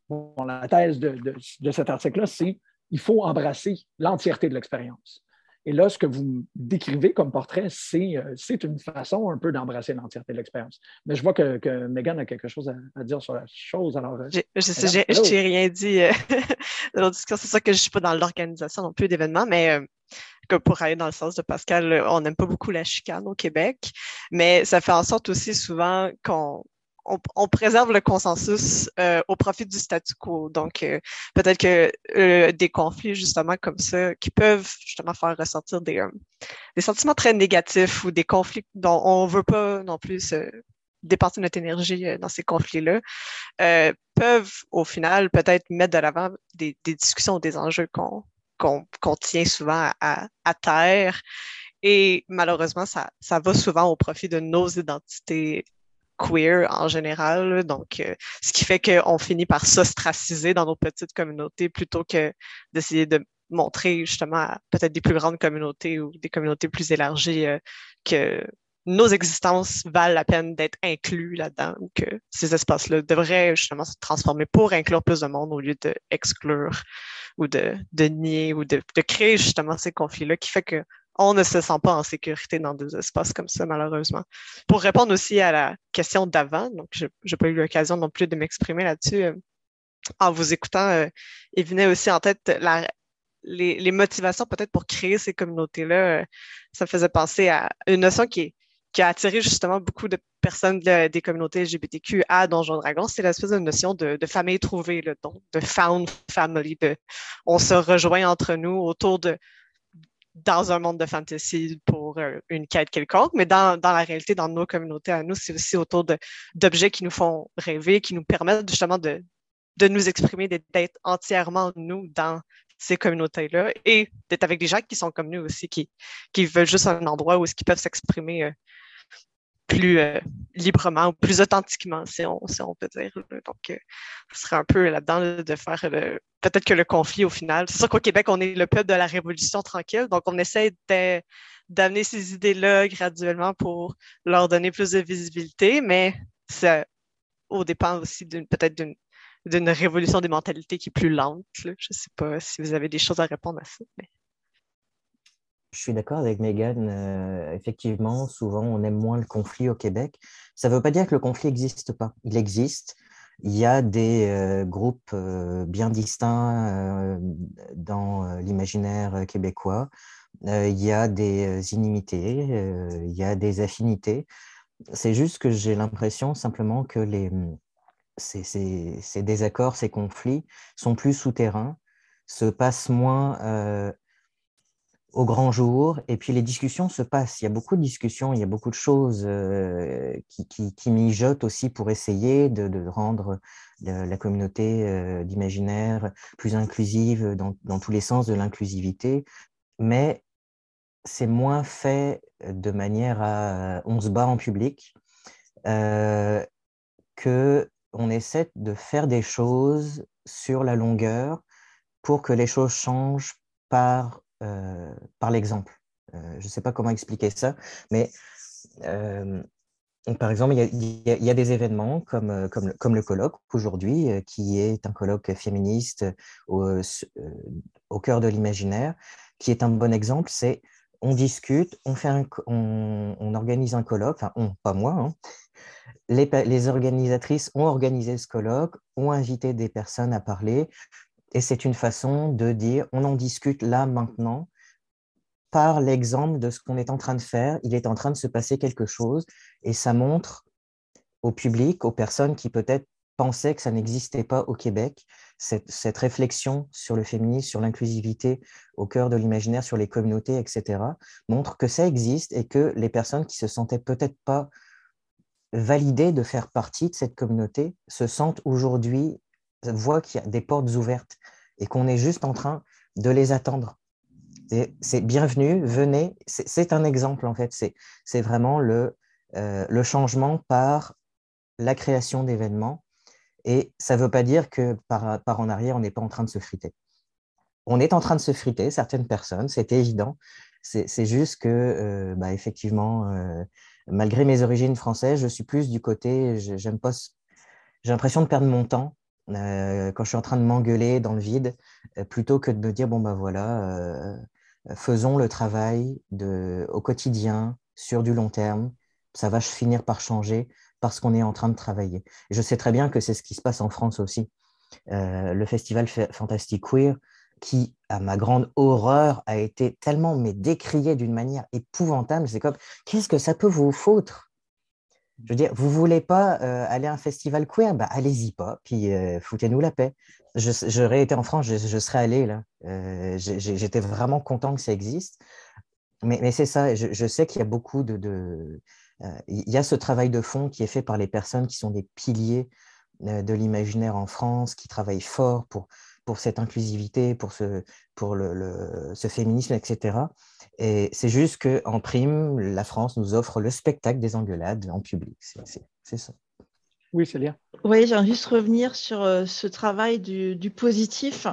la thèse de cet article-là, c'est qu'il faut embrasser l'entièreté de l'expérience. Et là, ce que vous décrivez comme portrait, c'est une façon un peu d'embrasser l'entièreté de l'expérience. Mais je vois que Megan a quelque chose à dire sur la chose. Alors, je n'ai rien dit de l'autre discours. C'est sûr que je ne suis pas dans l'organisation non plus d'événements, mais que pour aller dans le sens de Pascal, on n'aime pas beaucoup la chicane au Québec, mais ça fait en sorte aussi souvent qu'on préserve le consensus au profit du statu quo. Donc, peut-être que des conflits, justement, comme ça, qui peuvent justement faire ressortir des sentiments très négatifs ou des conflits dont on ne veut pas non plus dépenser notre énergie dans ces conflits-là, peuvent, au final, peut-être mettre de l'avant des discussions ou des enjeux qu'on tient souvent à terre. Et malheureusement, ça va souvent au profit de nos identités queer en général. Donc, ce qui fait qu'on finit par s'ostraciser dans nos petites communautés plutôt que d'essayer de montrer justement à peut-être des plus grandes communautés ou des communautés plus élargies que nos existences valent la peine d'être inclus là-dedans ou que ces espaces-là devraient justement se transformer pour inclure plus de monde au lieu d'exclure ou de nier ou de créer justement ces conflits-là qui fait que on ne se sent pas en sécurité dans des espaces comme ça, malheureusement. Pour répondre aussi à la question d'avant, donc je n'ai pas eu l'occasion non plus de m'exprimer là-dessus, en vous écoutant, il venait aussi en tête les motivations peut-être pour créer ces communautés-là. Ça me faisait penser à une notion qui a attiré justement beaucoup de personnes des communautés LGBTQ à Donjons Dragons, c'est l'espèce de notion de famille trouvée, là, donc de found family, on se rejoint entre nous autour dans un monde de fantasy pour une quête quelconque, mais dans la réalité, dans nos communautés à nous, c'est aussi autour d'objets qui nous font rêver, qui nous permettent justement de nous exprimer, d'être entièrement nous dans ces communautés-là et d'être avec des gens qui sont comme nous aussi, qui veulent juste un endroit où ils peuvent s'exprimer plus librement ou plus authentiquement, si on peut dire. Donc, ce serait un peu là-dedans de faire peut-être que le conflit au final. C'est sûr qu'au Québec, on est le peuple de la Révolution tranquille, donc on essaie d'amener ces idées-là graduellement pour leur donner plus de visibilité, mais ça au dépend aussi peut-être d'une révolution des mentalités qui est plus lente. Là. Je ne sais pas si vous avez des choses à répondre à ça. Mais... Je suis d'accord avec Megan. Effectivement, souvent, on aime moins le conflit au Québec. Ça ne veut pas dire que le conflit n'existe pas. Il existe. Il y a des groupes bien distincts dans l'imaginaire québécois. Il y a des inimitiés, il y a des affinités. C'est juste que j'ai l'impression simplement que ces désaccords, ces conflits sont plus souterrains, se passent moins au grand jour, et puis les discussions se passent. Il y a beaucoup de discussions, il y a beaucoup de choses qui mijotent aussi pour essayer de rendre la communauté d'imaginaire plus inclusive dans tous les sens de l'inclusivité, mais c'est moins fait de manière à... On se bat en public, qu'on essaie de faire des choses sur la longueur pour que les choses changent par l'exemple. Je ne sais pas comment expliquer ça, mais par exemple, il y a des événements comme le colloque aujourd'hui, qui est un colloque féministe au cœur de l'imaginaire, qui est un bon exemple. C'est on discute, on organise un colloque, enfin pas moi, hein. Les organisatrices ont organisé ce colloque, ont invité des personnes à parler, et c'est une façon de dire on en discute là maintenant par l'exemple de ce qu'on est en train de faire. Il est en train de se passer quelque chose et ça montre au public, aux personnes qui peut-être pensaient que ça n'existait pas au Québec, cette réflexion sur le féminisme, sur l'inclusivité au cœur de l'imaginaire, sur les communautés, etc., montre que ça existe et que les personnes qui se sentaient peut-être pas validés de faire partie de cette communauté se sentent aujourd'hui, voient qu'il y a des portes ouvertes et qu'on est juste en train de les attendre. C'est bienvenu, venez. C'est un exemple, en fait. C'est vraiment le changement par la création d'événements. Et ça ne veut pas dire que par en arrière, on n'est pas en train de se friter. On est en train de se friter, certaines personnes, c'est évident. C'est juste que, effectivement, malgré mes origines françaises, je suis plus du côté, j'aime pas, j'ai l'impression de perdre mon temps quand je suis en train de m'engueuler dans le vide, plutôt que de me dire, bon, voilà, faisons le travail au quotidien, sur du long terme. Ça va finir par changer parce qu'on est en train de travailler. Je sais très bien que c'est ce qui se passe en France aussi. Le festival Fantastic Queer, qui, à ma grande horreur, a été tellement décrié d'une manière épouvantable. C'est comme, qu'est-ce que ça peut vous foutre? Je veux dire, vous voulez pas aller à un festival queer? Allez-y pas, puis foutez-nous la paix. J'aurais été en France, je serais allé là. J'étais vraiment content que ça existe. Mais c'est ça, je sais qu'il y a beaucoup il y a ce travail de fond qui est fait par les personnes qui sont des piliers de l'imaginaire en France, qui travaillent fort pour cette inclusivité, pour ce féminisme, etc. Et c'est juste qu'en prime, la France nous offre le spectacle des engueulades en public. C'est ça. Oui, Célia. Oui, j'aimerais juste revenir sur ce travail du positif,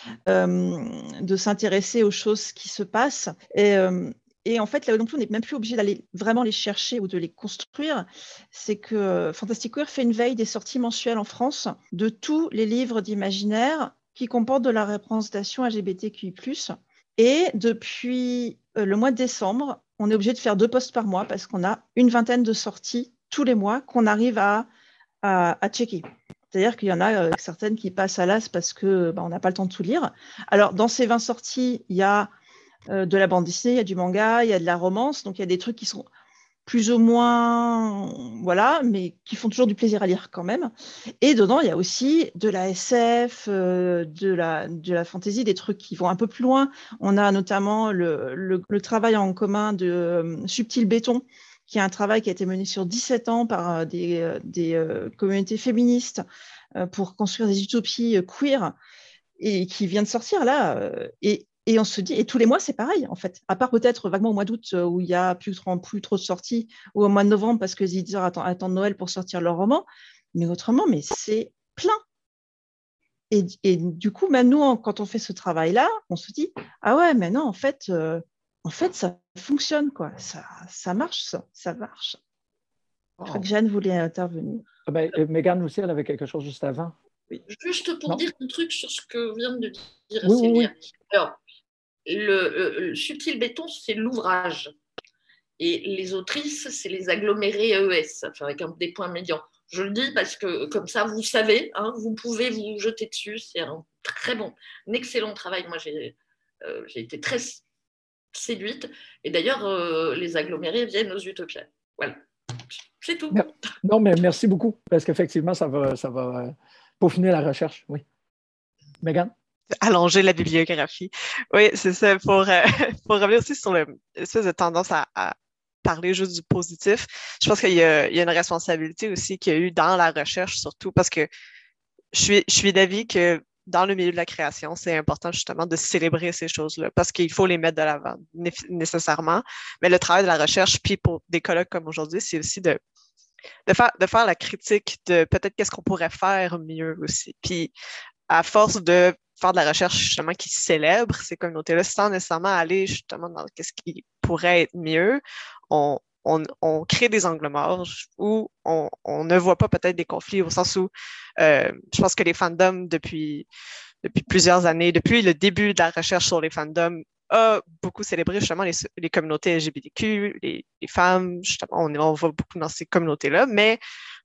de s'intéresser aux choses qui se passent. Et en fait, là non plus, on n'est même plus obligé d'aller vraiment les chercher ou de les construire. C'est que Fantastic Queer fait une veille des sorties mensuelles en France de tous les livres d'imaginaire qui comportent de la représentation LGBTQI+. Et depuis le mois de décembre, on est obligé de faire 2 posts par mois parce qu'on a une vingtaine de sorties tous les mois qu'on arrive à checker. C'est-à-dire qu'il y en a certaines qui passent à l'as parce que on n'a pas le temps de tout lire. Alors, dans ces 20 sorties, il y a de la bande dessinée, il y a du manga, il y a de la romance, donc il y a des trucs qui sont plus ou moins, voilà, mais qui font toujours du plaisir à lire quand même. Et dedans, il y a aussi de la SF, de la fantasy, des trucs qui vont un peu plus loin. On a notamment le travail en commun de Subtil Béton, qui est un travail qui a été mené sur 17 ans par des communautés féministes pour construire des utopies queer et qui vient de sortir là. Et on se dit, et tous les mois, c'est pareil, en fait. À part peut-être vaguement au mois d'août, où il n'y a plus trop de sorties, ou au mois de novembre, parce que les éditeurs attendent Noël pour sortir leur roman. Mais autrement, mais c'est plein. Et du coup, même nous, quand on fait ce travail-là, on se dit, ah ouais, mais non, en fait, ça fonctionne, quoi. Ça marche, ça marche. Je crois que Jeanne voulait intervenir. Mégane aussi, elle avait quelque chose juste avant. Oui. Juste pour dire un truc sur ce que vient de dire oui, Célia. Oui. Alors, le Subtil Béton, c'est l'ouvrage. Et les autrices, c'est les agglomérés ES, enfin avec des points médians. Je le dis parce que comme ça, vous savez, vous pouvez vous jeter dessus. C'est un excellent travail. Moi, j'ai été très séduite. Et d'ailleurs, les agglomérés viennent aux Utopias. Voilà, c'est tout. Non, mais merci beaucoup, parce qu'effectivement, ça va peaufiner la recherche. Oui. Mégane? Allonger la bibliographie. Oui, c'est ça. Pour revenir aussi sur l'espèce de tendance à parler juste du positif, je pense qu'il y a une responsabilité aussi qu'il y a eu dans la recherche, surtout parce que je suis d'avis que dans le milieu de la création, c'est important justement de célébrer ces choses-là parce qu'il faut les mettre de l'avant nécessairement. Mais le travail de la recherche, puis pour des colloques comme aujourd'hui, c'est aussi de faire la critique de peut-être qu'est-ce qu'on pourrait faire mieux aussi. Puis à force de faire de la recherche justement qui célèbre ces communautés-là sans nécessairement aller justement dans qu'est-ce qui pourrait être mieux, on crée des angles morts où on ne voit pas peut-être des conflits au sens où je pense que les fandoms depuis plusieurs années, depuis le début de la recherche sur les fandoms, a beaucoup célébré justement les communautés LGBTQ, les femmes, justement, on va beaucoup dans ces communautés-là, mais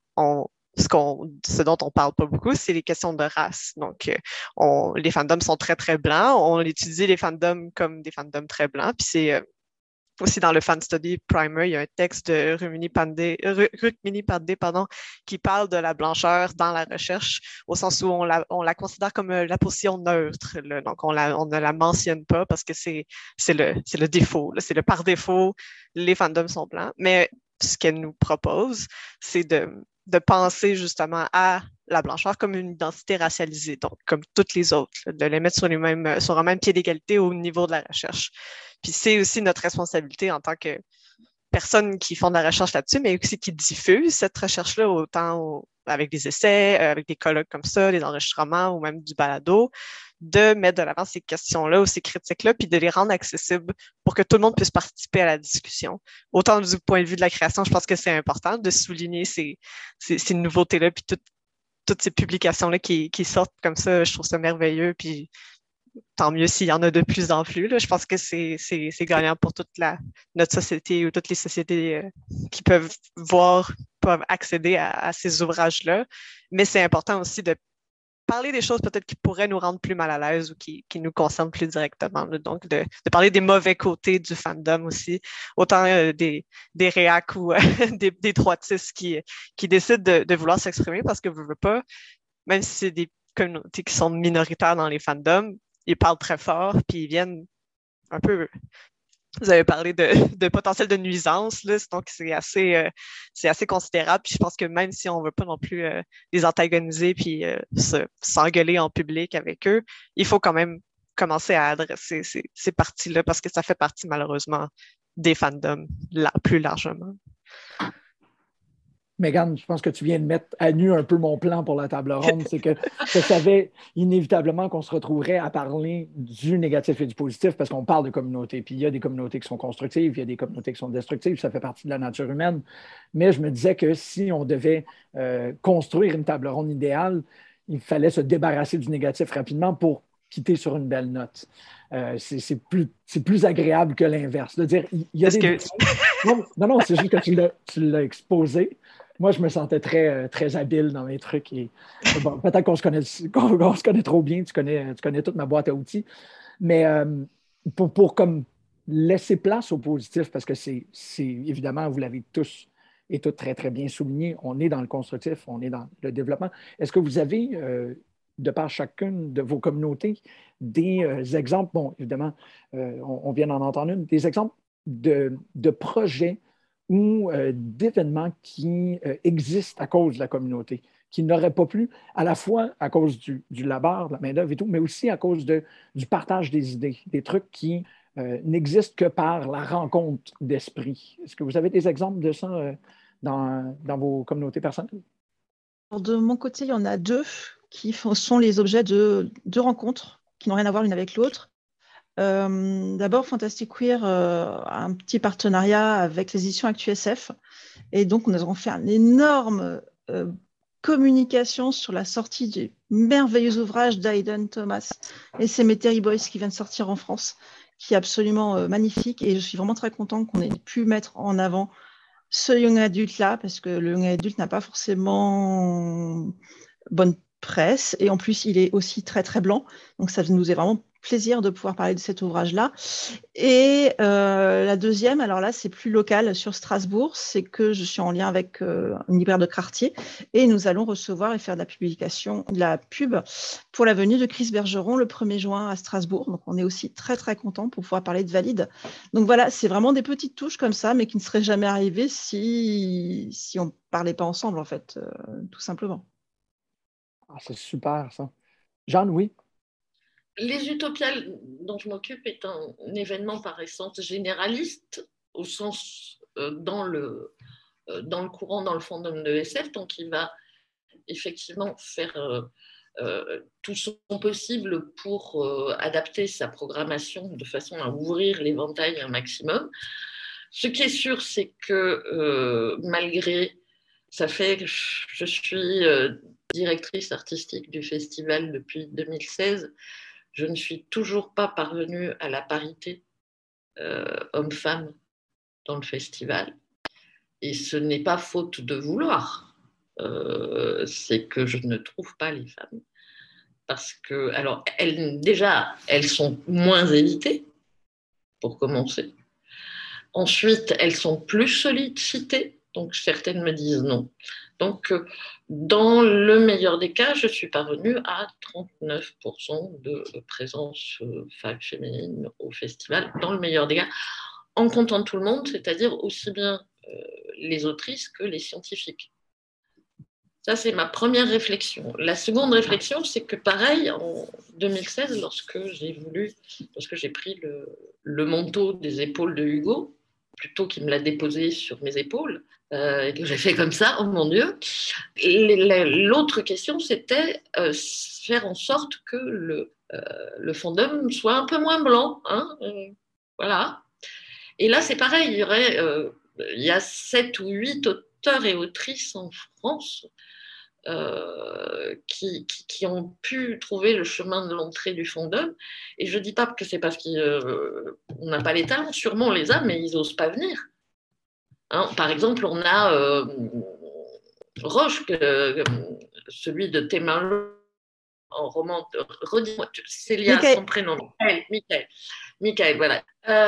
ce dont on parle pas beaucoup, c'est les questions de race. Donc, les fandoms sont très, très blancs. On étudie les fandoms comme des fandoms très blancs. Puis aussi dans le Fan Study Primer, il y a un texte de Rukmini Pandey, qui parle de la blancheur dans la recherche, au sens où on la considère comme la position neutre. Là. Donc, on ne la mentionne pas parce que c'est le défaut. Là. C'est le par défaut, les fandoms sont blancs. Mais ce qu'elle nous propose, c'est de penser justement à la blancheur comme une identité racialisée, donc comme toutes les autres, là, de les mettre sur un même pied d'égalité au niveau de la recherche. Puis c'est aussi notre responsabilité en tant que personnes qui font de la recherche là-dessus, mais aussi qui diffusent cette recherche-là autant avec des essais, avec des colloques comme ça, des enregistrements ou même du balado, de mettre de l'avant ces questions-là ou ces critiques-là, puis de les rendre accessibles pour que tout le monde puisse participer à la discussion. Autant du point de vue de la création, je pense que c'est important de souligner ces nouveautés-là, puis toutes ces publications-là qui sortent comme ça, je trouve ça merveilleux, puis tant mieux s'il y en a de plus en plus. Là. Je pense que c'est gagnant pour notre société ou toutes les sociétés qui peuvent accéder à ces ouvrages-là. Mais c'est important aussi de parler des choses peut-être qui pourraient nous rendre plus mal à l'aise ou qui nous concernent plus directement. Là. Donc, de parler des mauvais côtés du fandom aussi, autant des réacs ou des droitistes qui décident de vouloir s'exprimer parce que vous ne voulez pas, même si c'est des communautés qui sont minoritaires dans les fandoms, ils parlent très fort, puis ils viennent un peu... Vous avez parlé de potentiel de nuisance, là, donc c'est assez considérable. Puis je pense que même si on ne veut pas non plus les antagoniser puis s'engueuler en public avec eux, il faut quand même commencer à adresser ces parties-là parce que ça fait partie malheureusement des fandoms plus largement. Megan, je pense que tu viens de mettre à nu un peu mon plan pour la table ronde. C'est que je savais inévitablement qu'on se retrouverait à parler du négatif et du positif parce qu'on parle de communautés. Puis il y a des communautés qui sont constructives, il y a des communautés qui sont destructives, ça fait partie de la nature humaine. Mais je me disais que si on devait construire une table ronde idéale, il fallait se débarrasser du négatif rapidement pour quitter sur une belle note. C'est plus agréable que l'inverse. De dire, il y a des... Non, c'est juste que tu l'as exposé. Moi, je me sentais très habile dans mes trucs. Et, bon, peut-être qu'on se connaît trop bien. Tu connais toute ma boîte à outils. Mais pour comme laisser place au positif, parce que c'est évidemment, vous l'avez tous et toutes très, très bien souligné, on est dans le constructif, on est dans le développement. Est-ce que vous avez, de par chacune de vos communautés, des exemples, bon, évidemment, on vient d'en entendre une, des exemples de projets ou d'événements qui existent à cause de la communauté, qui n'auraient pas plu, à la fois à cause du labeur, de la main-d'œuvre et tout, mais aussi à cause du partage des idées, des trucs qui n'existent que par la rencontre d'esprit. Est-ce que vous avez des exemples de ça dans vos communautés personnelles? De mon côté, il y en a deux qui sont les objets de deux rencontres qui n'ont rien à voir l'une avec l'autre. D'abord, Fantastic Queer a un petit partenariat avec les éditions ActuSF. Et donc, nous avons fait un énorme communication sur la sortie du merveilleux ouvrage d'Aiden Thomas et Cemetery Boys qui vient de sortir en France, qui est absolument magnifique. Et je suis vraiment très contente qu'on ait pu mettre en avant ce young adulte-là, parce que le young adulte n'a pas forcément bonne presse. Et en plus, il est aussi très, très blanc. Donc, ça nous est vraiment plaisir de pouvoir parler de cet ouvrage-là. Et la deuxième, alors là, c'est plus local sur Strasbourg, c'est que je suis en lien avec une libraire de quartier et nous allons recevoir et faire de la pub pour la venue de Chris Bergeron le 1er juin à Strasbourg. Donc, on est aussi très, très contents pour pouvoir parler de Valide. Donc, voilà, c'est vraiment des petites touches comme ça, mais qui ne seraient jamais arrivées si on ne parlait pas ensemble, en fait, tout simplement. Ah, c'est super, ça. Jeanne, oui? Les Utopiales dont je m'occupe est un événement par essence généraliste, au sens dans le courant, dans le fandom de SF, donc il va effectivement faire tout son possible pour adapter sa programmation de façon à ouvrir l'éventail un maximum. Ce qui est sûr, c'est que malgré, je suis directrice artistique du festival depuis 2016, je ne suis toujours pas parvenue à la parité homme-femme dans le festival. Et ce n'est pas faute de vouloir, c'est que je ne trouve pas les femmes. Parce que, alors, elles sont moins évitées, pour commencer. Ensuite, elles sont plus sollicitées, donc certaines me disent non. Donc, dans le meilleur des cas, je suis parvenue à 39% de présence féminine au festival, dans le meilleur des cas, en comptant tout le monde, c'est-à-dire aussi bien les autrices que les scientifiques. Ça, c'est ma première réflexion. La seconde réflexion, c'est que pareil, en 2016, lorsque j'ai pris le manteau des épaules de Hugo, plutôt qu'il me l'a déposé sur mes épaules, et que j'ai fait comme ça, oh mon Dieu. L'autre question, c'était faire en sorte que le fandom soit un peu moins blanc. Hein, voilà. Et là, c'est pareil, il y a 7 ou 8 auteurs et autrices en France qui ont pu trouver le chemin de l'entrée du fandom. Et je ne dis pas que c'est parce qu'on n'a pas les talents, sûrement on les a, mais ils n'osent pas venir. Hein, par exemple, on a Roche, celui de Tes mains en roman. Redis-moi, Célia, son prénom. Michael, voilà.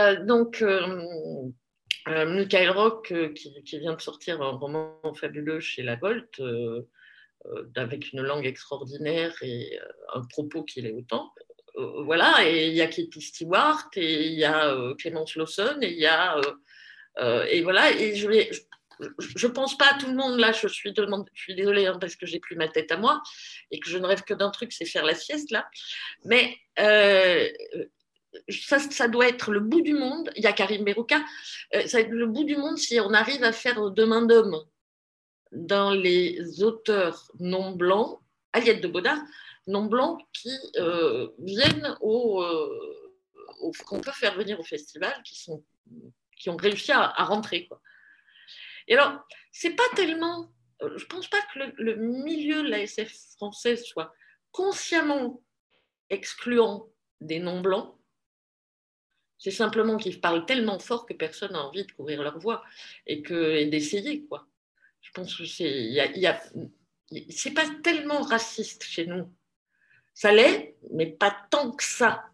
Michael Rock, qui vient de sortir un roman fabuleux chez La Volte, avec une langue extraordinaire et un propos qui l'est autant. Voilà, et il y a Katie Stewart, et il y a Clémence Lawson, et il y a... et voilà, et je pense pas à tout le monde là, je suis désolée hein, parce que j'ai plus ma tête à moi et que je ne rêve que d'un truc, c'est faire la sieste là. Mais ça doit être le bout du monde. Il y a Karim Berouka, ça va être le bout du monde si on arrive à faire deux mains d'homme dans les auteurs non blancs, Aliette de Bodard, non blancs qui viennent qu'on peut faire venir au festival, qui ont réussi à rentrer, quoi. Et alors, c'est pas tellement, je pense pas que le milieu de la SF française soit consciemment excluant des non-blancs. C'est simplement qu'ils parlent tellement fort que personne n'a envie de courir leur voie et d'essayer, quoi. Je pense que c'est pas tellement raciste chez nous. Ça l'est, mais pas tant que ça.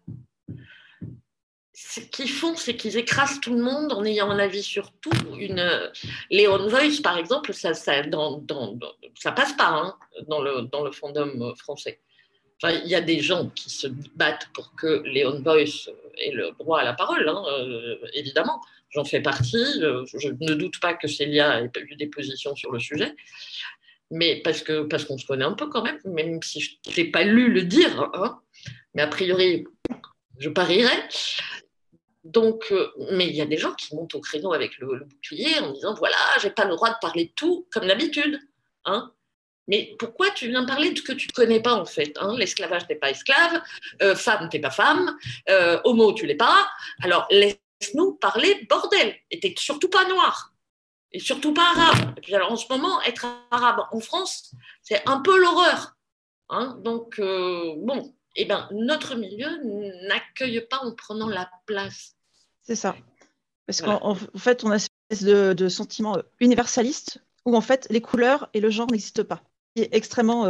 Ce qu'ils font, c'est qu'ils écrasent tout le monde en ayant un avis sur tout. Léon Voice, par exemple, ça passe pas hein, dans le fandom français. Enfin, il y a des gens qui se battent pour que Léon Voice ait le droit à la parole, hein, évidemment. J'en fais partie. Je ne doute pas que Célia ait eu des positions sur le sujet. Mais parce qu'on se connaît un peu quand même si je ne t'ai pas lu le dire, hein, mais a priori, je parierais. Donc, mais il y a des gens qui montent au créneau avec le bouclier en disant voilà, j'ai pas le droit de parler de tout comme d'habitude. Hein. Mais pourquoi tu viens parler de ce que tu connais pas en fait hein. L'esclavage, t'es pas esclave, femme, t'es pas femme, homo, tu l'es pas. Alors laisse-nous parler, bordel. Et t'es surtout pas noir. Et surtout pas arabe. Et puis alors en ce moment, être arabe en France, c'est un peu l'horreur. Hein. Donc, bon, eh ben, notre milieu n'accueille pas en prenant la place. C'est ça. Parce voilà. qu'en fait, on a une espèce de sentiment universaliste où en fait, les couleurs et le genre n'existent pas. Qui est extrêmement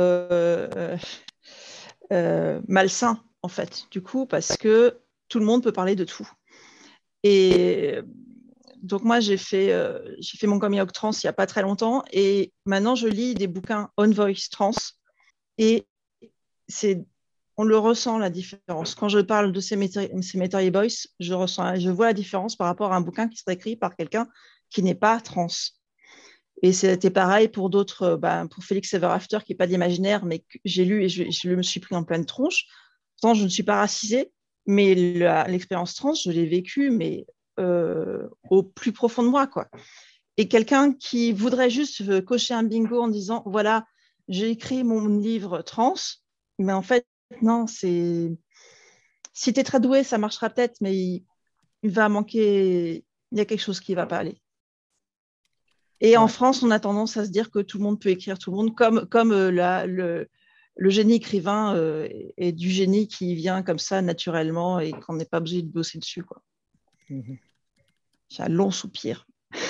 malsain, en fait, du coup, parce que tout le monde peut parler de tout. Et donc moi, j'ai fait mon coming out trans il n'y a pas très longtemps et maintenant, je lis des bouquins on voice trans et on le ressent, la différence. Quand je parle de Cemetery Boys, je vois la différence par rapport à un bouquin qui serait écrit par quelqu'un qui n'est pas trans. Et c'était pareil pour d'autres, pour Felix Ever After, qui n'est pas d'imaginaire, mais que j'ai lu et je me suis pris en pleine tronche. Pourtant, je ne suis pas racisée, mais l'expérience trans, je l'ai vécue, mais au plus profond de moi, quoi. Et quelqu'un qui voudrait juste cocher un bingo en disant, voilà, j'ai écrit mon livre trans, mais en fait, non, si tu es très doué, ça marchera peut-être, mais il va manquer, il y a quelque chose qui ne va pas aller. Et en France, on a tendance à se dire que tout le monde peut écrire tout le monde, comme le génie écrivain est du génie qui vient comme ça naturellement et qu'on n'est pas obligé de bosser dessus, quoi. Mm-hmm. C'est un long soupir.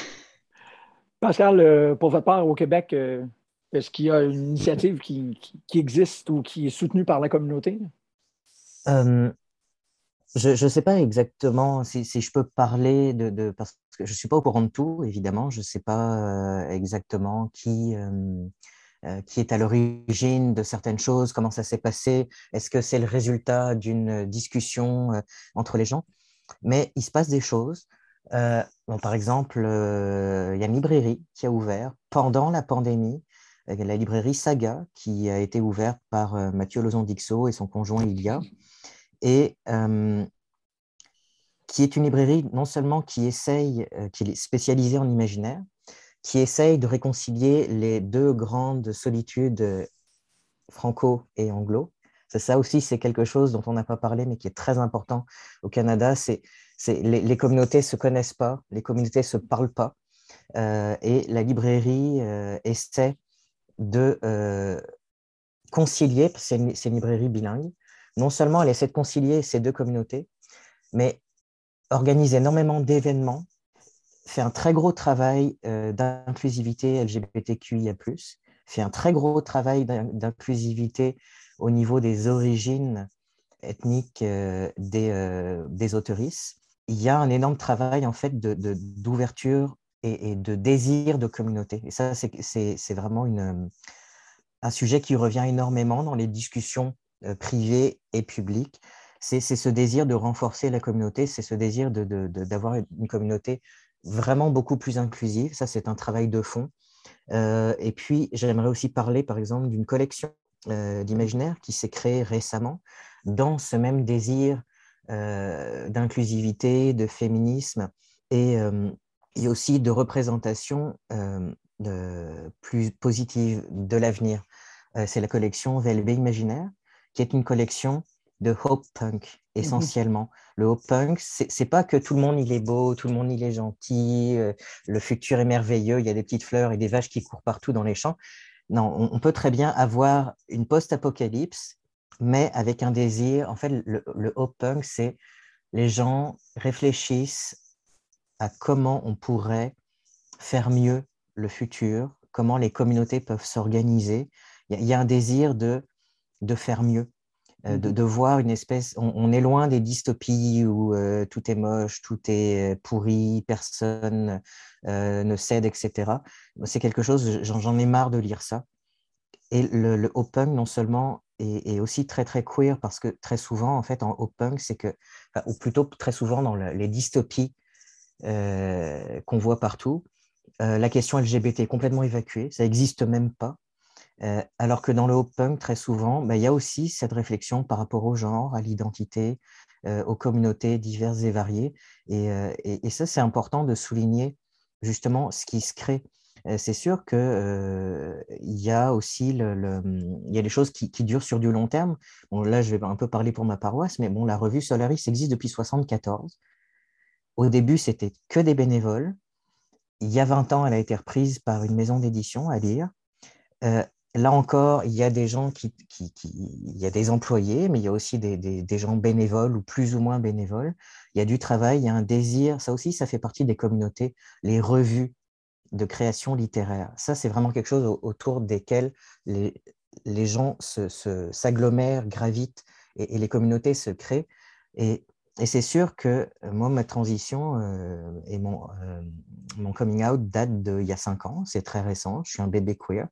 Pascal, pour votre part, au Québec, est-ce qu'il y a une initiative qui existe ou qui est soutenue par la communauté? Je ne sais pas exactement si je peux parler parce que je ne suis pas au courant de tout, évidemment. Je ne sais pas exactement qui est à l'origine de certaines choses, comment ça s'est passé, est-ce que c'est le résultat d'une discussion entre les gens. Mais il se passe des choses. Bon, par exemple, il y a une librairie qui a ouvert pendant la pandémie, la librairie Saga, qui a été ouverte par Mathieu Lozon-Dixot et son conjoint Ilia, et qui est une librairie non seulement qui est spécialisée en imaginaire, qui essaye de réconcilier les deux grandes solitudes franco et anglo. Ça aussi, c'est quelque chose dont on n'a pas parlé, mais qui est très important au Canada. Les communautés ne se connaissent pas, les communautés ne se parlent pas. Et la librairie essaie de concilier, parce que c'est une librairie bilingue, non seulement elle essaie de concilier ces deux communautés, mais organise énormément d'événements, fait un très gros travail d'inclusivité LGBTQIA+, fait un très gros travail d'inclusivité au niveau des origines ethniques des autoristes. Il y a un énorme travail en fait d'ouverture et de désir de communauté. Et ça, c'est vraiment un sujet qui revient énormément dans les discussions privées et publiques. C'est ce désir de renforcer la communauté, c'est ce désir d'avoir une communauté vraiment beaucoup plus inclusive. Ça, c'est un travail de fond. Et puis, j'aimerais aussi parler, par exemple, d'une collection d'imaginaire qui s'est créée récemment dans ce même désir d'inclusivité, de féminisme et aussi de représentation plus positive de l'avenir. C'est la collection VLB Imaginaire, qui est une collection de Hope Punk, essentiellement. Le Hope Punk, c'est pas que tout le monde il est beau, tout le monde il est gentil, le futur est merveilleux, il y a des petites fleurs et des vaches qui courent partout dans les champs. Non, on peut très bien avoir une post-apocalypse, mais avec un désir. En fait, le Hope Punk, c'est les gens réfléchissent à comment on pourrait faire mieux le futur, comment les communautés peuvent s'organiser. Il y a un désir de faire mieux, de voir une espèce. On est loin des dystopies où tout est moche, tout est pourri, personne ne cède, etc. C'est quelque chose, j'en ai marre de lire ça. Et le Hope-Punk, non seulement est aussi très, très queer, parce que très souvent, en fait, en Hope-Punk, c'est que, ou plutôt très souvent dans les dystopies qu'on voit partout, la question LGBT est complètement évacuée, ça n'existe même pas. Alors que dans le Hope-Punk, très souvent, il y a aussi cette réflexion par rapport au genre, à l'identité, aux communautés diverses et variées. Et ça, c'est important de souligner justement ce qui se crée. C'est sûr qu'il y a aussi il y a des choses qui durent sur du long terme. Bon, là, je vais un peu parler pour ma paroisse, mais bon, la revue Solaris existe depuis 1974. Au début, c'était que des bénévoles. Il y a 20 ans, elle a été reprise par une maison d'édition à lire. Là encore, il y a des gens il y a des employés, mais il y a aussi des gens bénévoles ou plus ou moins bénévoles. Il y a du travail, il y a un désir. Ça aussi, ça fait partie des communautés, les revues de création littéraire. Ça, c'est vraiment quelque chose autour desquels les gens s'agglomèrent, gravitent et les communautés se créent. Et c'est sûr que moi, ma transition et mon coming out date d'il y a 5 ans. C'est très récent. Je suis un bébé queer.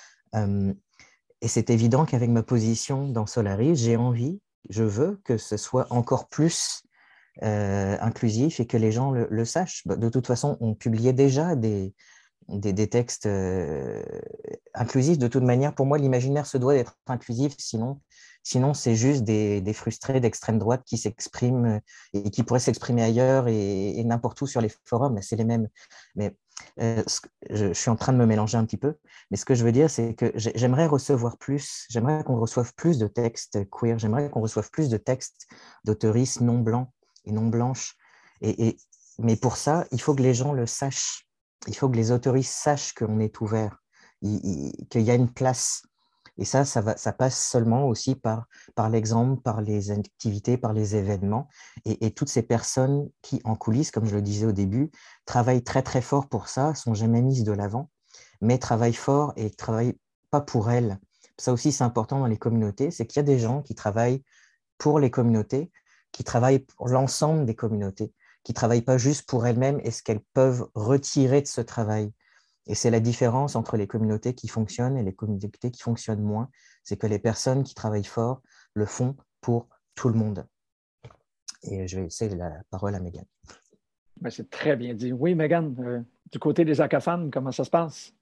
Et c'est évident qu'avec ma position dans Solaris, je veux que ce soit encore plus inclusif et que les gens le sachent. De toute façon, on publiait déjà des textes inclusifs. De toute manière, pour moi, l'imaginaire se doit d'être inclusif, sinon c'est juste des frustrés d'extrême droite qui s'expriment et qui pourraient s'exprimer ailleurs et n'importe où sur les forums. C'est les mêmes. Mais je suis en train de me mélanger un petit peu. Mais ce que je veux dire, c'est que j'aimerais qu'on reçoive plus de textes queer, j'aimerais qu'on reçoive plus de textes d'auteuristes non blancs et non blanches. Mais pour ça, il faut que les gens le sachent. Il faut que les autoristes sachent qu'on est ouvert, qu'il y a une place. Et ça passe seulement aussi par l'exemple, par les activités, par les événements. Et toutes ces personnes qui, en coulisses, comme je le disais au début, travaillent très, très fort pour ça, sont jamais mises de l'avant, mais travaillent fort et travaillent pas pour elles. Ça aussi, c'est important dans les communautés, c'est qu'il y a des gens qui travaillent pour les communautés, qui travaillent pour l'ensemble des communautés, qui ne travaillent pas juste pour elles-mêmes et ce qu'elles peuvent retirer de ce travail. Et c'est la différence entre les communautés qui fonctionnent et les communautés qui fonctionnent moins. C'est que les personnes qui travaillent fort le font pour tout le monde. Et je vais laisser la parole à Megan. Ben, c'est très bien dit. Oui, Megan, du côté des ACAFAN, comment ça se passe?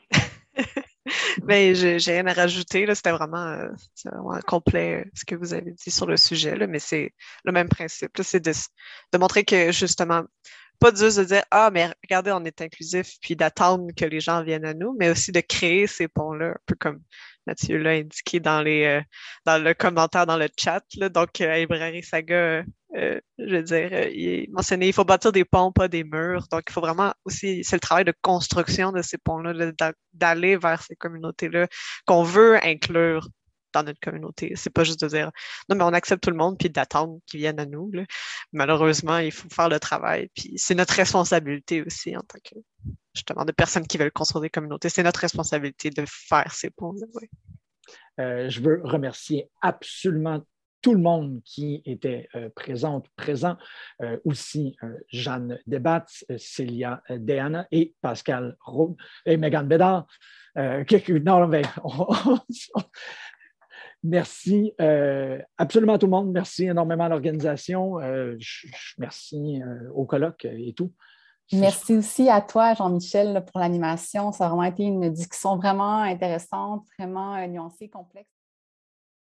Ben, j'ai rien à rajouter. Là. C'était vraiment complet ce que vous avez dit sur le sujet, là, mais c'est le même principe. Là, c'est de montrer que justement, pas juste de dire ah, mais regardez, on est inclusif, puis d'attendre que les gens viennent à nous, mais aussi de créer ces ponts-là, un peu comme Mathieu l'a indiqué dans le commentaire dans le chat. Là. Donc, à Librairie Saga, je veux dire, il mentionnait il faut bâtir des ponts, pas des murs. Donc, il faut vraiment aussi, c'est le travail de construction de ces ponts-là, là, d'aller vers ces communautés-là qu'on veut inclure dans notre communauté. C'est pas juste de dire non, mais on accepte tout le monde puis d'attendre qu'ils viennent à nous. Là. Malheureusement, il faut faire le travail. Puis c'est notre responsabilité aussi en tant que justement de personnes qui veulent construire des communautés. C'est notre responsabilité de faire ces ponts-là. Oui. Je veux remercier absolument tout le monde qui était présent, aussi Jeanne Debatz, Célia Deana et Pascal Roux et Megan Bédard. Non, mais merci absolument à tout le monde. Merci énormément à l'organisation. Merci au colloque et tout. Merci aussi à toi, Jean-Michel, pour l'animation. Ça a vraiment été une discussion vraiment intéressante, vraiment nuancée, complexe.